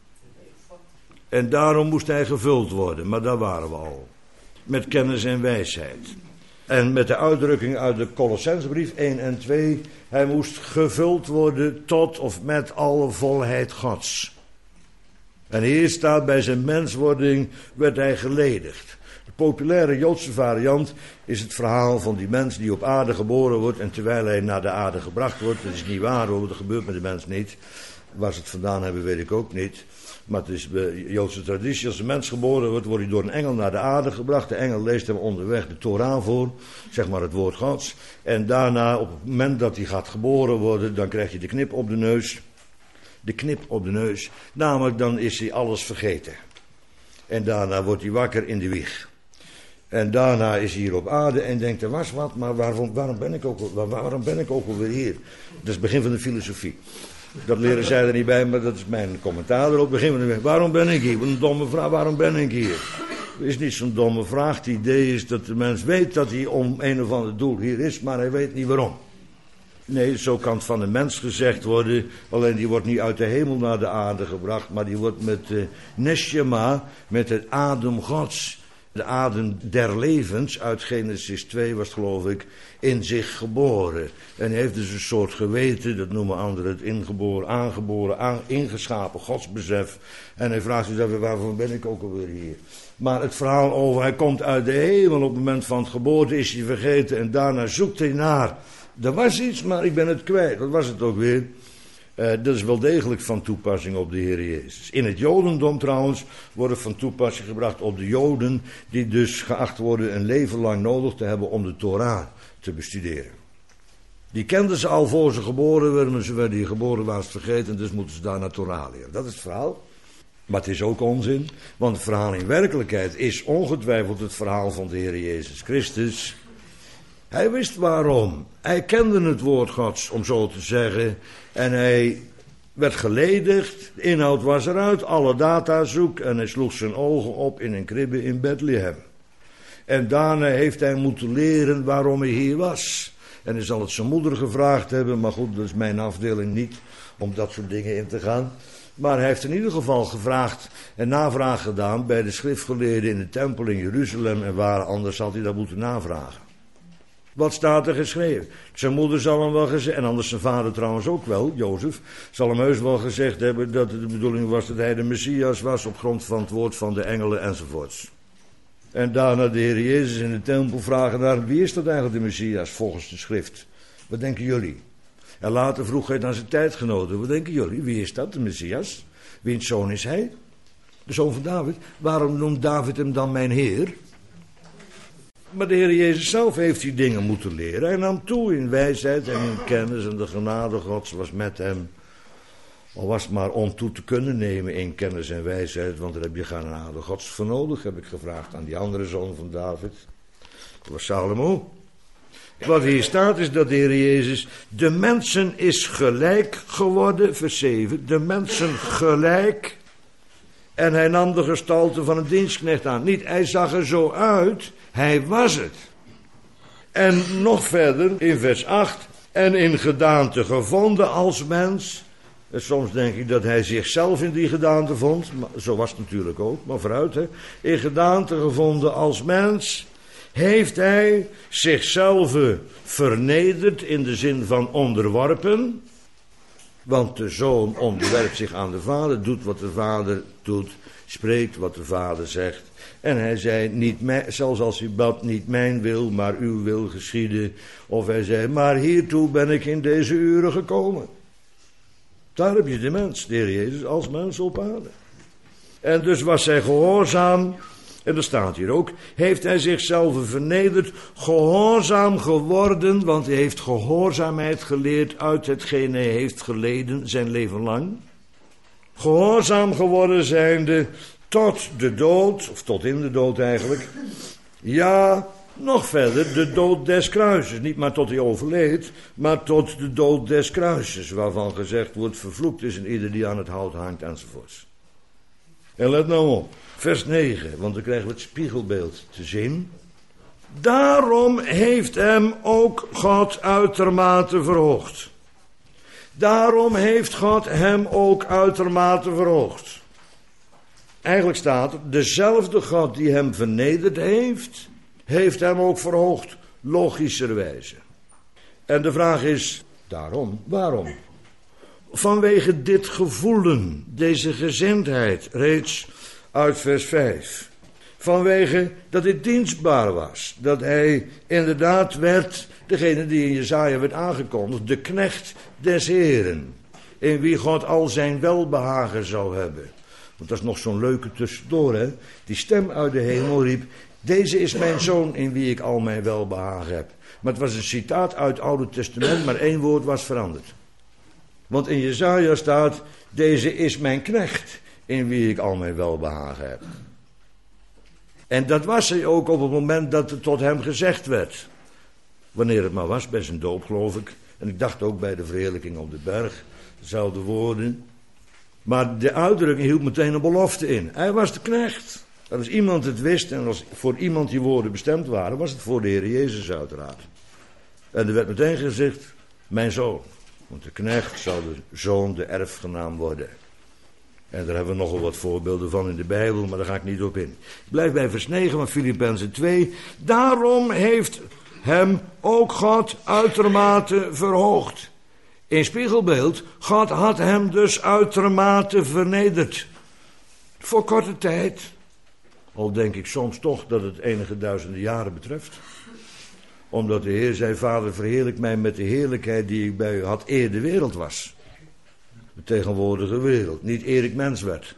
En daarom moest hij gevuld worden, maar daar waren we al. Met kennis en wijsheid. En met de uitdrukking uit de Colossensbrief één en twee, hij moest gevuld worden tot of met alle volheid Gods. En hier staat, bij zijn menswording werd hij geledigd. De populaire Joodse variant is het verhaal van die mens die op aarde geboren wordt en terwijl hij naar de aarde gebracht wordt. Dat is niet waar hoor, dat gebeurt met de mens niet. Waar ze het vandaan hebben weet ik ook niet. Maar het is bij Joodse traditie, als een mens geboren wordt, wordt hij door een engel naar de aarde gebracht. De engel leest hem onderweg de Torah voor, zeg maar het woord Gods. En daarna, op het moment dat hij gaat geboren worden, dan krijg je de knip op de neus. De knip op de neus. Namelijk, dan is hij alles vergeten. En daarna wordt hij wakker in de wieg. En daarna is hij hier op aarde en denkt, er was wat, maar waarom, waarom, ben ik ook, waarom ben ik ook alweer hier? Dat is het begin van de filosofie. Dat leren zij er niet bij, maar dat is mijn commentaar erop. Begin van de, waarom ben ik hier? Een domme vraag, waarom ben ik hier? Het is niet zo'n domme vraag. Het idee is dat de mens weet dat hij om een of ander doel hier is, maar hij weet niet waarom. Nee, zo kan het van de mens gezegd worden. Alleen die wordt niet uit de hemel naar de aarde gebracht, maar die wordt met de neshama, met het adem Gods, de adem der levens, uit Genesis twee was het geloof ik, in zich geboren. En hij heeft dus een soort geweten, dat noemen anderen het ingeboren, aangeboren, aan, ingeschapen godsbesef. En hij vraagt zich af, waarvoor ben ik ook alweer hier? Maar het verhaal over, hij komt uit de hemel, op het moment van het geboorte is hij vergeten en daarna zoekt hij naar. Er was iets, maar ik ben het kwijt. Wat was het ook weer? Uh, dat is wel degelijk van toepassing op de Heer Jezus. In het Jodendom trouwens wordt het van toepassing gebracht op de Joden, die dus geacht worden een leven lang nodig te hebben om de Torah te bestuderen. Die kenden ze al voor ze geboren werden, maar ze werden hier geboren, waren ze vergeten, dus moeten ze daarna Torah leren. Dat is het verhaal. Maar het is ook onzin, want het verhaal in werkelijkheid is ongetwijfeld het verhaal van de Heer Jezus Christus. Hij wist waarom. Hij kende het woord Gods, om zo te zeggen. En hij werd geledigd. De inhoud was eruit. Alle data zoek. En hij sloeg zijn ogen op in een kribbe in Bethlehem. En daarna heeft hij moeten leren waarom hij hier was. En hij zal het zijn moeder gevraagd hebben. Maar goed, dat is mijn afdeling niet om dat soort dingen in te gaan. Maar hij heeft in ieder geval gevraagd en navraag gedaan bij de schriftgeleerden in de tempel in Jeruzalem. En waar anders had hij dat moeten navragen. Wat staat er geschreven? Zijn moeder zal hem wel gezegd, en anders zijn vader trouwens ook wel, Jozef, zal hem heus wel gezegd hebben dat het de bedoeling was dat hij de Messias was op grond van het woord van de engelen enzovoorts. En daarna de Heer Jezus in de tempel vragen naar, wie is dat eigenlijk de Messias volgens de schrift? Wat denken jullie? En later vroeg hij naar zijn tijdgenoten, wat denken jullie? Wie is dat, de Messias? Wiens zoon is hij? De zoon van David. Waarom noemt David hem dan mijn Heer? Maar de Heer Jezus zelf heeft die dingen moeten leren. Hij nam toe in wijsheid en in kennis en de genade Gods was met hem. Al was het maar om toe te kunnen nemen in kennis en wijsheid, want daar heb je genade Gods voor nodig, heb ik gevraagd aan die andere zoon van David. Dat was Salomo. Wat hier staat is dat de Heer Jezus de mensen is gelijk geworden, vers zeven. De mensen gelijk. En hij nam de gestalte van een dienstknecht aan. Niet, hij zag er zo uit, hij was het. En nog verder, in vers acht, en in gedaante gevonden als mens. En soms denk ik dat hij zichzelf in die gedaante vond, maar zo was het natuurlijk ook, maar vooruit, hè. In gedaante gevonden als mens heeft hij zichzelf vernederd in de zin van onderworpen. Want de zoon onderwerpt zich aan de vader, doet wat de vader doet, spreekt wat de vader zegt. En hij zei, niet mijn, zelfs als hij bad, niet mijn wil, maar uw wil geschieden. Of hij zei, maar hiertoe ben ik in deze uren gekomen. Daar heb je de mens, de Heer Jezus, als mens op aarde. En dus was hij gehoorzaam, en er staat hier ook, heeft hij zichzelf vernederd, gehoorzaam geworden, want hij heeft gehoorzaamheid geleerd uit hetgeen hij heeft geleden zijn leven lang. Gehoorzaam geworden zijnde tot de dood, of tot in de dood eigenlijk. Ja, nog verder, de dood des kruises. Niet maar tot hij overleed, maar tot de dood des kruises, waarvan gezegd wordt, vervloekt is en ieder die aan het hout hangt enzovoorts. En let nou op, vers negen, want dan krijgen we het spiegelbeeld te zien. Daarom heeft hem ook God uitermate verhoogd. Daarom heeft God hem ook uitermate verhoogd. Eigenlijk staat er, dezelfde God die hem vernederd heeft, heeft hem ook verhoogd, logischerwijze. En de vraag is, daarom, waarom? Vanwege dit gevoelen, deze gezindheid, reeds uit vers vijf. Vanwege dat hij dienstbaar was, dat hij inderdaad werd, degene die in Jesaja werd aangekondigd, de knecht des Heren, in wie God al zijn welbehagen zou hebben. Want dat is nog zo'n leuke tussendoor, hè. Die stem uit de hemel riep, deze is mijn zoon in wie ik al mijn welbehagen heb. Maar het was een citaat uit het Oude Testament, maar één woord was veranderd. Want in Jesaja staat, deze is mijn knecht in wie ik al mijn welbehagen heb. En dat was hij ook op het moment dat het tot hem gezegd werd. Wanneer het maar was, bij zijn doop geloof ik. En ik dacht ook bij de verheerlijking op de berg, dezelfde woorden. Maar de uitdrukking hield meteen een belofte in. Hij was de knecht. En als iemand het wist en als voor iemand die woorden bestemd waren, was het voor de Heer Jezus uiteraard. En er werd meteen gezegd, mijn zoon. Want de knecht zou de zoon, de erfgenaam worden. En daar hebben we nogal wat voorbeelden van in de Bijbel, maar daar ga ik niet op in. Ik blijf bij vers negen van Filippenzen twee. Daarom heeft hem ook God uitermate verhoogd. In spiegelbeeld, God had hem dus uitermate vernederd. Voor korte tijd. Al denk ik soms toch dat het enige duizenden jaren betreft. Omdat de Heer zei, Vader, verheerlijk mij met de heerlijkheid die ik bij u had eer de wereld was. De tegenwoordige wereld, niet eer ik mens werd.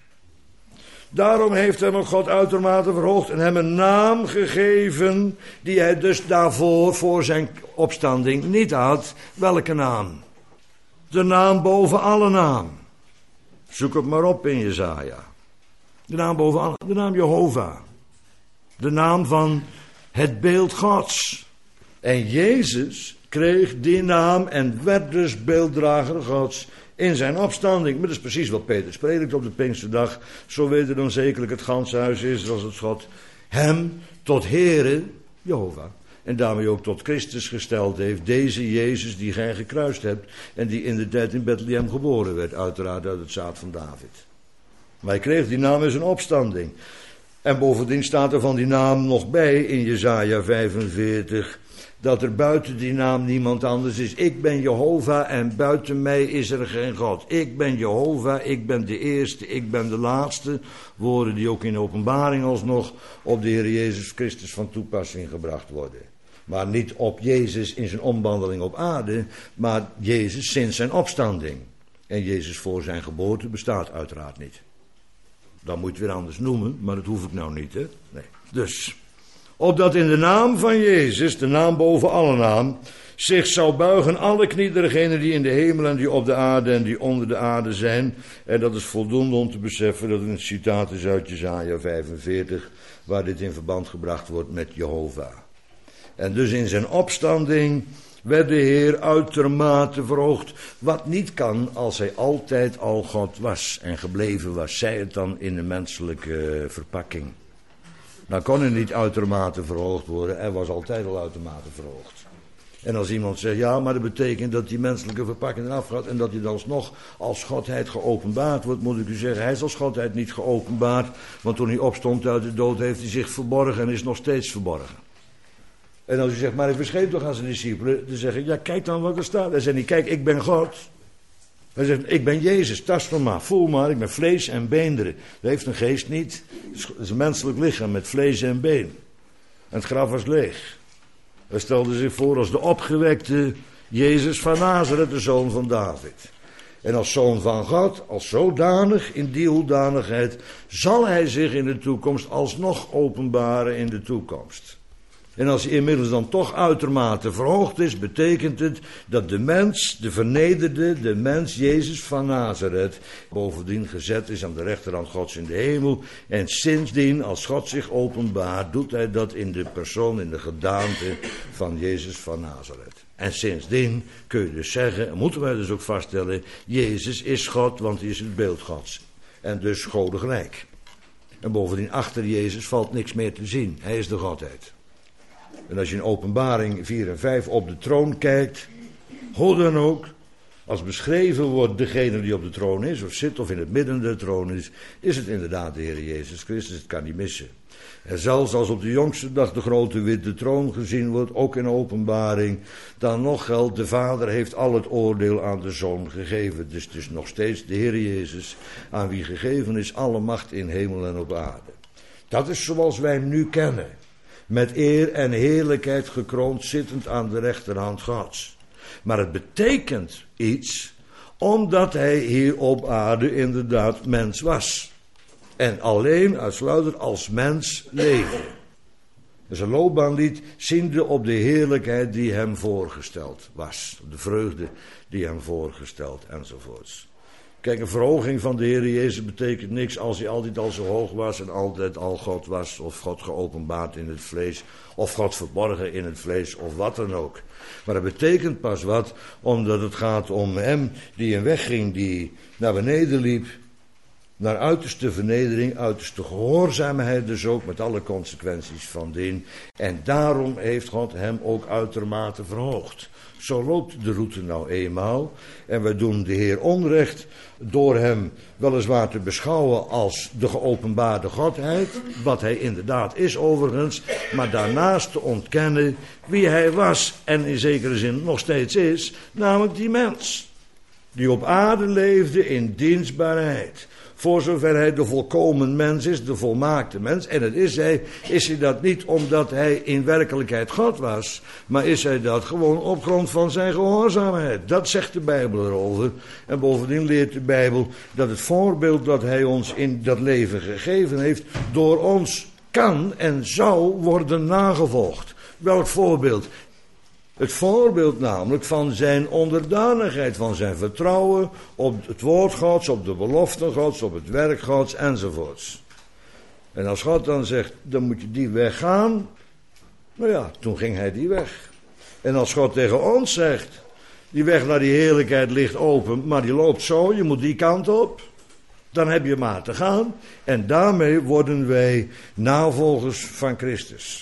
Daarom heeft hem ook God uitermate verhoogd en hem een naam gegeven die hij dus daarvoor, voor zijn opstanding, niet had. Welke naam? De naam boven alle naam. Zoek het maar op in Jesaja. De naam boven alle, de naam Jehovah. De naam van het beeld Gods. En Jezus kreeg die naam en werd dus beelddrager Gods in zijn opstanding. Maar dat is precies wat Petrus predikt op de Pinksterdag. Zo weten dan zekerlijk het ganse huis Israëls het God hem tot Heere, Jehovah, en daarmee ook tot Christus gesteld heeft. Deze Jezus die gij gekruist hebt en die in de tijd in Bethlehem geboren werd. Uiteraard uit het zaad van David. Maar hij kreeg die naam in zijn opstanding. En bovendien staat er van die naam nog bij in Jesaja vijfenveertig... dat er buiten die naam niemand anders is. Ik ben Jehovah en buiten mij is er geen God. Ik ben Jehovah, ik ben de eerste, ik ben de laatste. Woorden die ook in de openbaring alsnog op de Heer Jezus Christus van toepassing gebracht worden. Maar niet op Jezus in zijn omwandeling op aarde, maar Jezus sinds zijn opstanding. En Jezus voor zijn geboorte bestaat uiteraard niet. Dan moet je het weer anders noemen, maar dat hoef ik nou niet, hè? Nee. Dus, opdat in de naam van Jezus, de naam boven alle naam, zich zal buigen alle knie dergenen die in de hemel en die op de aarde en die onder de aarde zijn. En dat is voldoende om te beseffen dat het een citaat is uit Jesaja vijfenveertig, waar dit in verband gebracht wordt met Jehovah. En dus in zijn opstanding werd de Heer uitermate verhoogd. Wat niet kan als hij altijd al God was en gebleven was. Zij het dan in de menselijke verpakking. Dan kon hij niet uitermate verhoogd worden. Hij was altijd al uitermate verhoogd. En als iemand zegt, ja, maar dat betekent dat die menselijke verpakking eraf gaat en dat hij dan alsnog als Godheid geopenbaard wordt, moet ik u zeggen, hij is als Godheid niet geopenbaard, want toen hij opstond uit de dood heeft hij zich verborgen en is nog steeds verborgen. En als u zegt, maar hij verscheen toch aan zijn discipelen, dan zeg ik, ja, kijk dan wat er staat. Hij zegt niet, kijk, ik ben God. Hij zegt, ik ben Jezus, tast me maar, voel maar, ik ben vlees en beenderen. Dat heeft een geest niet, het is een menselijk lichaam met vlees en been. En het graf was leeg. Hij stelde zich voor als de opgewekte Jezus van Nazareth, de zoon van David. En als zoon van God, als zodanig, in die hoedanigheid, zal hij zich in de toekomst alsnog openbaren in de toekomst. En als hij inmiddels dan toch uitermate verhoogd is, betekent het dat de mens, de vernederde, de mens Jezus van Nazareth, bovendien gezet is aan de rechterhand Gods in de hemel. En sindsdien, als God zich openbaart, doet hij dat in de persoon, in de gedaante van Jezus van Nazareth. En sindsdien kun je dus zeggen, en moeten wij dus ook vaststellen, Jezus is God, want hij is het beeld Gods. En dus godengelijk. En bovendien, achter Jezus valt niks meer te zien. Hij is de Godheid. En als je in Openbaring vier en vijf op de troon kijkt, hoe dan ook, als beschreven wordt degene die op de troon is, of zit, of in het midden de troon is, is het inderdaad de Heer Jezus Christus, het kan niet missen. En zelfs als op de jongste dag de grote witte troon gezien wordt, ook in Openbaring, dan nog geldt, de Vader heeft al het oordeel aan de Zoon gegeven. Dus het is nog steeds de Heer Jezus, aan wie gegeven is alle macht in hemel en op aarde. Dat is zoals wij hem nu kennen. Met eer en heerlijkheid gekroond, zittend aan de rechterhand Gods. Maar het betekent iets, omdat hij hier op aarde inderdaad mens was. En alleen uitsluitend als mens leven. Dus een loopbaanlied ziende op de heerlijkheid die hem voorgesteld was. De vreugde die hem voorgesteld enzovoorts. Kijk, een verhoging van de Heer Jezus betekent niks als hij altijd al zo hoog was en altijd al God was, of God geopenbaard in het vlees, of God verborgen in het vlees, of wat dan ook. Maar het betekent pas wat, omdat het gaat om hem die een weg ging, die naar beneden liep, naar uiterste vernedering, uiterste gehoorzaamheid dus ook, met alle consequenties van dien. En daarom heeft God hem ook uitermate verhoogd. Zo loopt de route nou eenmaal. En wij doen de Heer onrecht door hem weliswaar te beschouwen als de geopenbaarde Godheid, wat hij inderdaad is overigens, maar daarnaast te ontkennen wie hij was en in zekere zin nog steeds is, namelijk die mens, die op aarde leefde in dienstbaarheid. Voor zover hij de volkomen mens is, de volmaakte mens. En het is hij, is hij dat niet omdat hij in werkelijkheid God was, maar is hij dat gewoon op grond van zijn gehoorzaamheid. Dat zegt de Bijbel erover. En bovendien leert de Bijbel dat het voorbeeld dat hij ons in dat leven gegeven heeft, door ons kan en zou worden nagevolgd. Welk voorbeeld? Het voorbeeld namelijk van zijn onderdanigheid, van zijn vertrouwen op het woord Gods, op de beloften Gods, op het werk Gods enzovoorts. En als God dan zegt, dan moet je die weg gaan, nou ja, toen ging hij die weg. En als God tegen ons zegt, die weg naar die heerlijkheid ligt open, maar die loopt zo, je moet die kant op, dan heb je maar te gaan. En daarmee worden wij navolgers van Christus.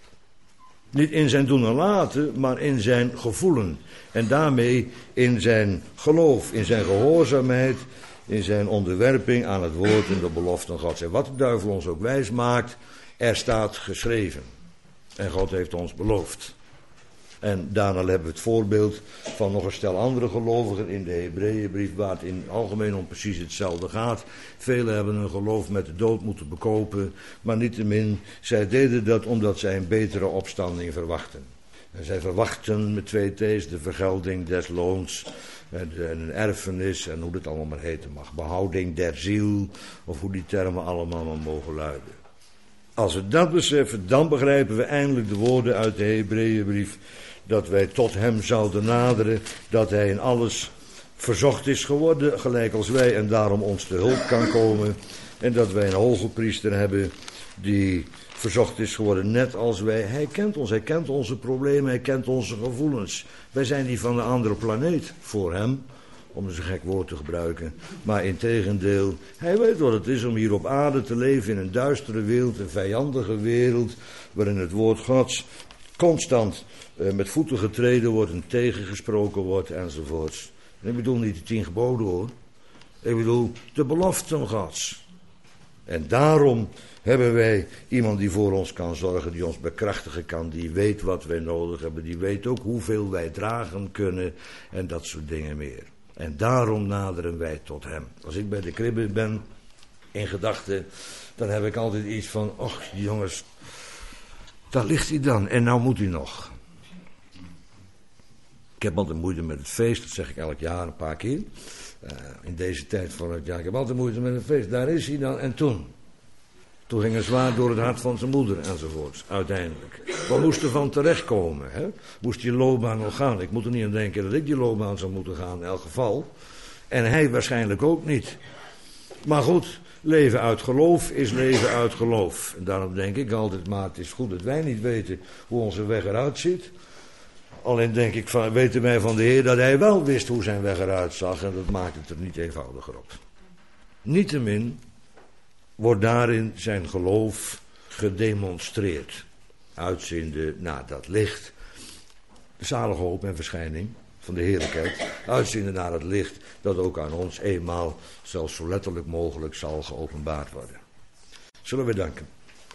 Niet in zijn doen en laten, maar in zijn gevoelen. En daarmee in zijn geloof, in zijn gehoorzaamheid, in zijn onderwerping aan het woord en de beloften Gods. En wat de duivel ons ook wijs maakt, er staat geschreven. En God heeft ons beloofd. En daarna hebben we het voorbeeld van nog een stel andere gelovigen in de Hebreeënbrief, waar het in het algemeen om precies hetzelfde gaat. Velen hebben hun geloof met de dood moeten bekopen, maar niettemin, zij deden dat omdat zij een betere opstanding verwachten. En zij verwachten met twee T's de vergelding des loons en een erfenis en hoe dat allemaal maar heten mag. Behouding der ziel, of hoe die termen allemaal maar mogen luiden. Als we dat beseffen, dan begrijpen we eindelijk de woorden uit de Hebreeënbrief, dat wij tot hem zouden naderen, dat hij in alles verzocht is geworden, gelijk als wij, en daarom ons te hulp kan komen. En dat wij een hoge priester hebben die verzocht is geworden, net als wij. Hij kent ons, hij kent onze problemen, hij kent onze gevoelens. Wij zijn niet van een andere planeet voor hem, om eens een gek woord te gebruiken. Maar integendeel, hij weet wat het is om hier op aarde te leven in een duistere wereld, een vijandige wereld, waarin het woord Gods constant uh, met voeten getreden wordt en tegengesproken wordt enzovoorts. En ik bedoel niet de tien geboden hoor. Ik bedoel de beloften Gods. En daarom hebben wij iemand die voor ons kan zorgen, die ons bekrachtigen kan, die weet wat wij nodig hebben, die weet ook hoeveel wij dragen kunnen en dat soort dingen meer. En daarom naderen wij tot hem. Als ik bij de kribbe ben, in gedachten, dan heb ik altijd iets van, och jongens, daar ligt hij dan en nou moet hij nog. Ik heb altijd moeite met het feest, dat zeg ik elk jaar een paar keer. Uh, in deze tijd van het jaar, ik heb altijd moeite met het feest. Daar is hij dan en toen. Toen ging het zwaar door het hart van zijn moeder enzovoorts, uiteindelijk. Wat moest er van terechtkomen? Hè? Moest die loopbaan nog gaan? Ik moet er niet aan denken dat ik die loopbaan zou moeten gaan, in elk geval. En hij waarschijnlijk ook niet. Maar goed, leven uit geloof is leven uit geloof. En daarom denk ik altijd, maar het is goed dat wij niet weten hoe onze weg eruit ziet. Alleen denk ik, van, weten wij van de Heer dat hij wel wist hoe zijn weg eruit zag. En dat maakt het er niet eenvoudiger op. Niettemin wordt daarin zijn geloof gedemonstreerd. Uitziende naar dat licht. De zalige hoop en verschijning van de heerlijkheid. Uitziende naar het licht dat ook aan ons eenmaal zelfs zo letterlijk mogelijk zal geopenbaard worden. Zullen we danken.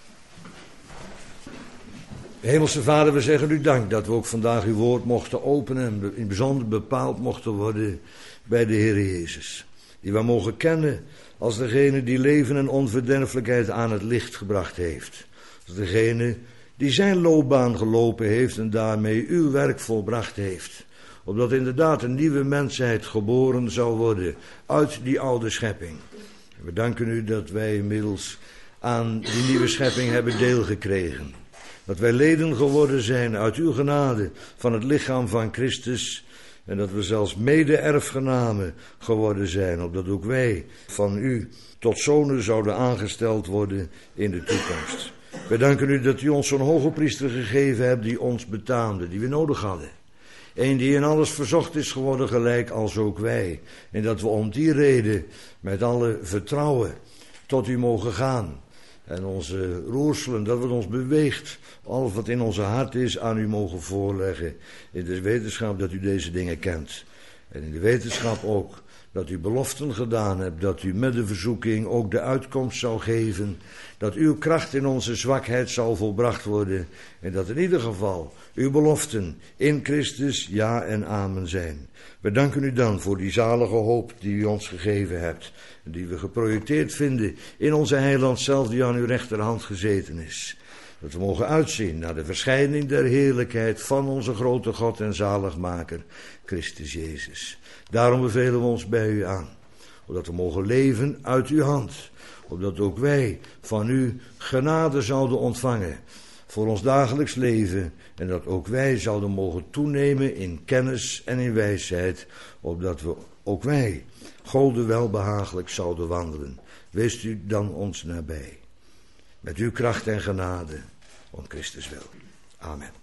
Hemelse Vader, we zeggen u dank dat we ook vandaag uw woord mochten openen en in het bijzonder bepaald mochten worden bij de Heer Jezus. Die we mogen kennen als degene die leven en onverderfelijkheid aan het licht gebracht heeft. Als degene die zijn loopbaan gelopen heeft en daarmee uw werk volbracht heeft. Opdat inderdaad een nieuwe mensheid geboren zou worden uit die oude schepping. En we danken u dat wij inmiddels aan die nieuwe schepping hebben deel gekregen. Dat wij leden geworden zijn uit uw genade van het lichaam van Christus. En dat we zelfs mede-erfgenamen geworden zijn. Opdat ook wij van u tot zonen zouden aangesteld worden in de toekomst. Wij danken u dat u ons zo'n hoge priester gegeven hebt die ons betaamde. Die we nodig hadden. Eén die in alles verzocht is geworden gelijk als ook wij. En dat we om die reden met alle vertrouwen tot u mogen gaan. En onze roerselen, dat wat ons beweegt, alles wat in onze hart is, aan u mogen voorleggen. In de wetenschap dat u deze dingen kent. En in de wetenschap ook dat u beloften gedaan hebt, dat u met de verzoeking ook de uitkomst zou geven. Dat uw kracht in onze zwakheid zal volbracht worden. En dat in ieder geval uw beloften in Christus ja en amen zijn. We danken u dan voor die zalige hoop die u ons gegeven hebt. Die we geprojecteerd vinden in onze heiland zelf die aan uw rechterhand gezeten is. Dat we mogen uitzien naar de verschijning der heerlijkheid van onze grote God en zaligmaker, Christus Jezus. Daarom bevelen we ons bij u aan. Opdat we mogen leven uit uw hand. Opdat ook wij van u genade zouden ontvangen voor ons dagelijks leven. En dat ook wij zouden mogen toenemen in kennis en in wijsheid. Opdat we ook wij Gode welbehagelijk zouden wandelen. Wees u dan ons nabij. Met uw kracht en genade, om Christus wil. Amen.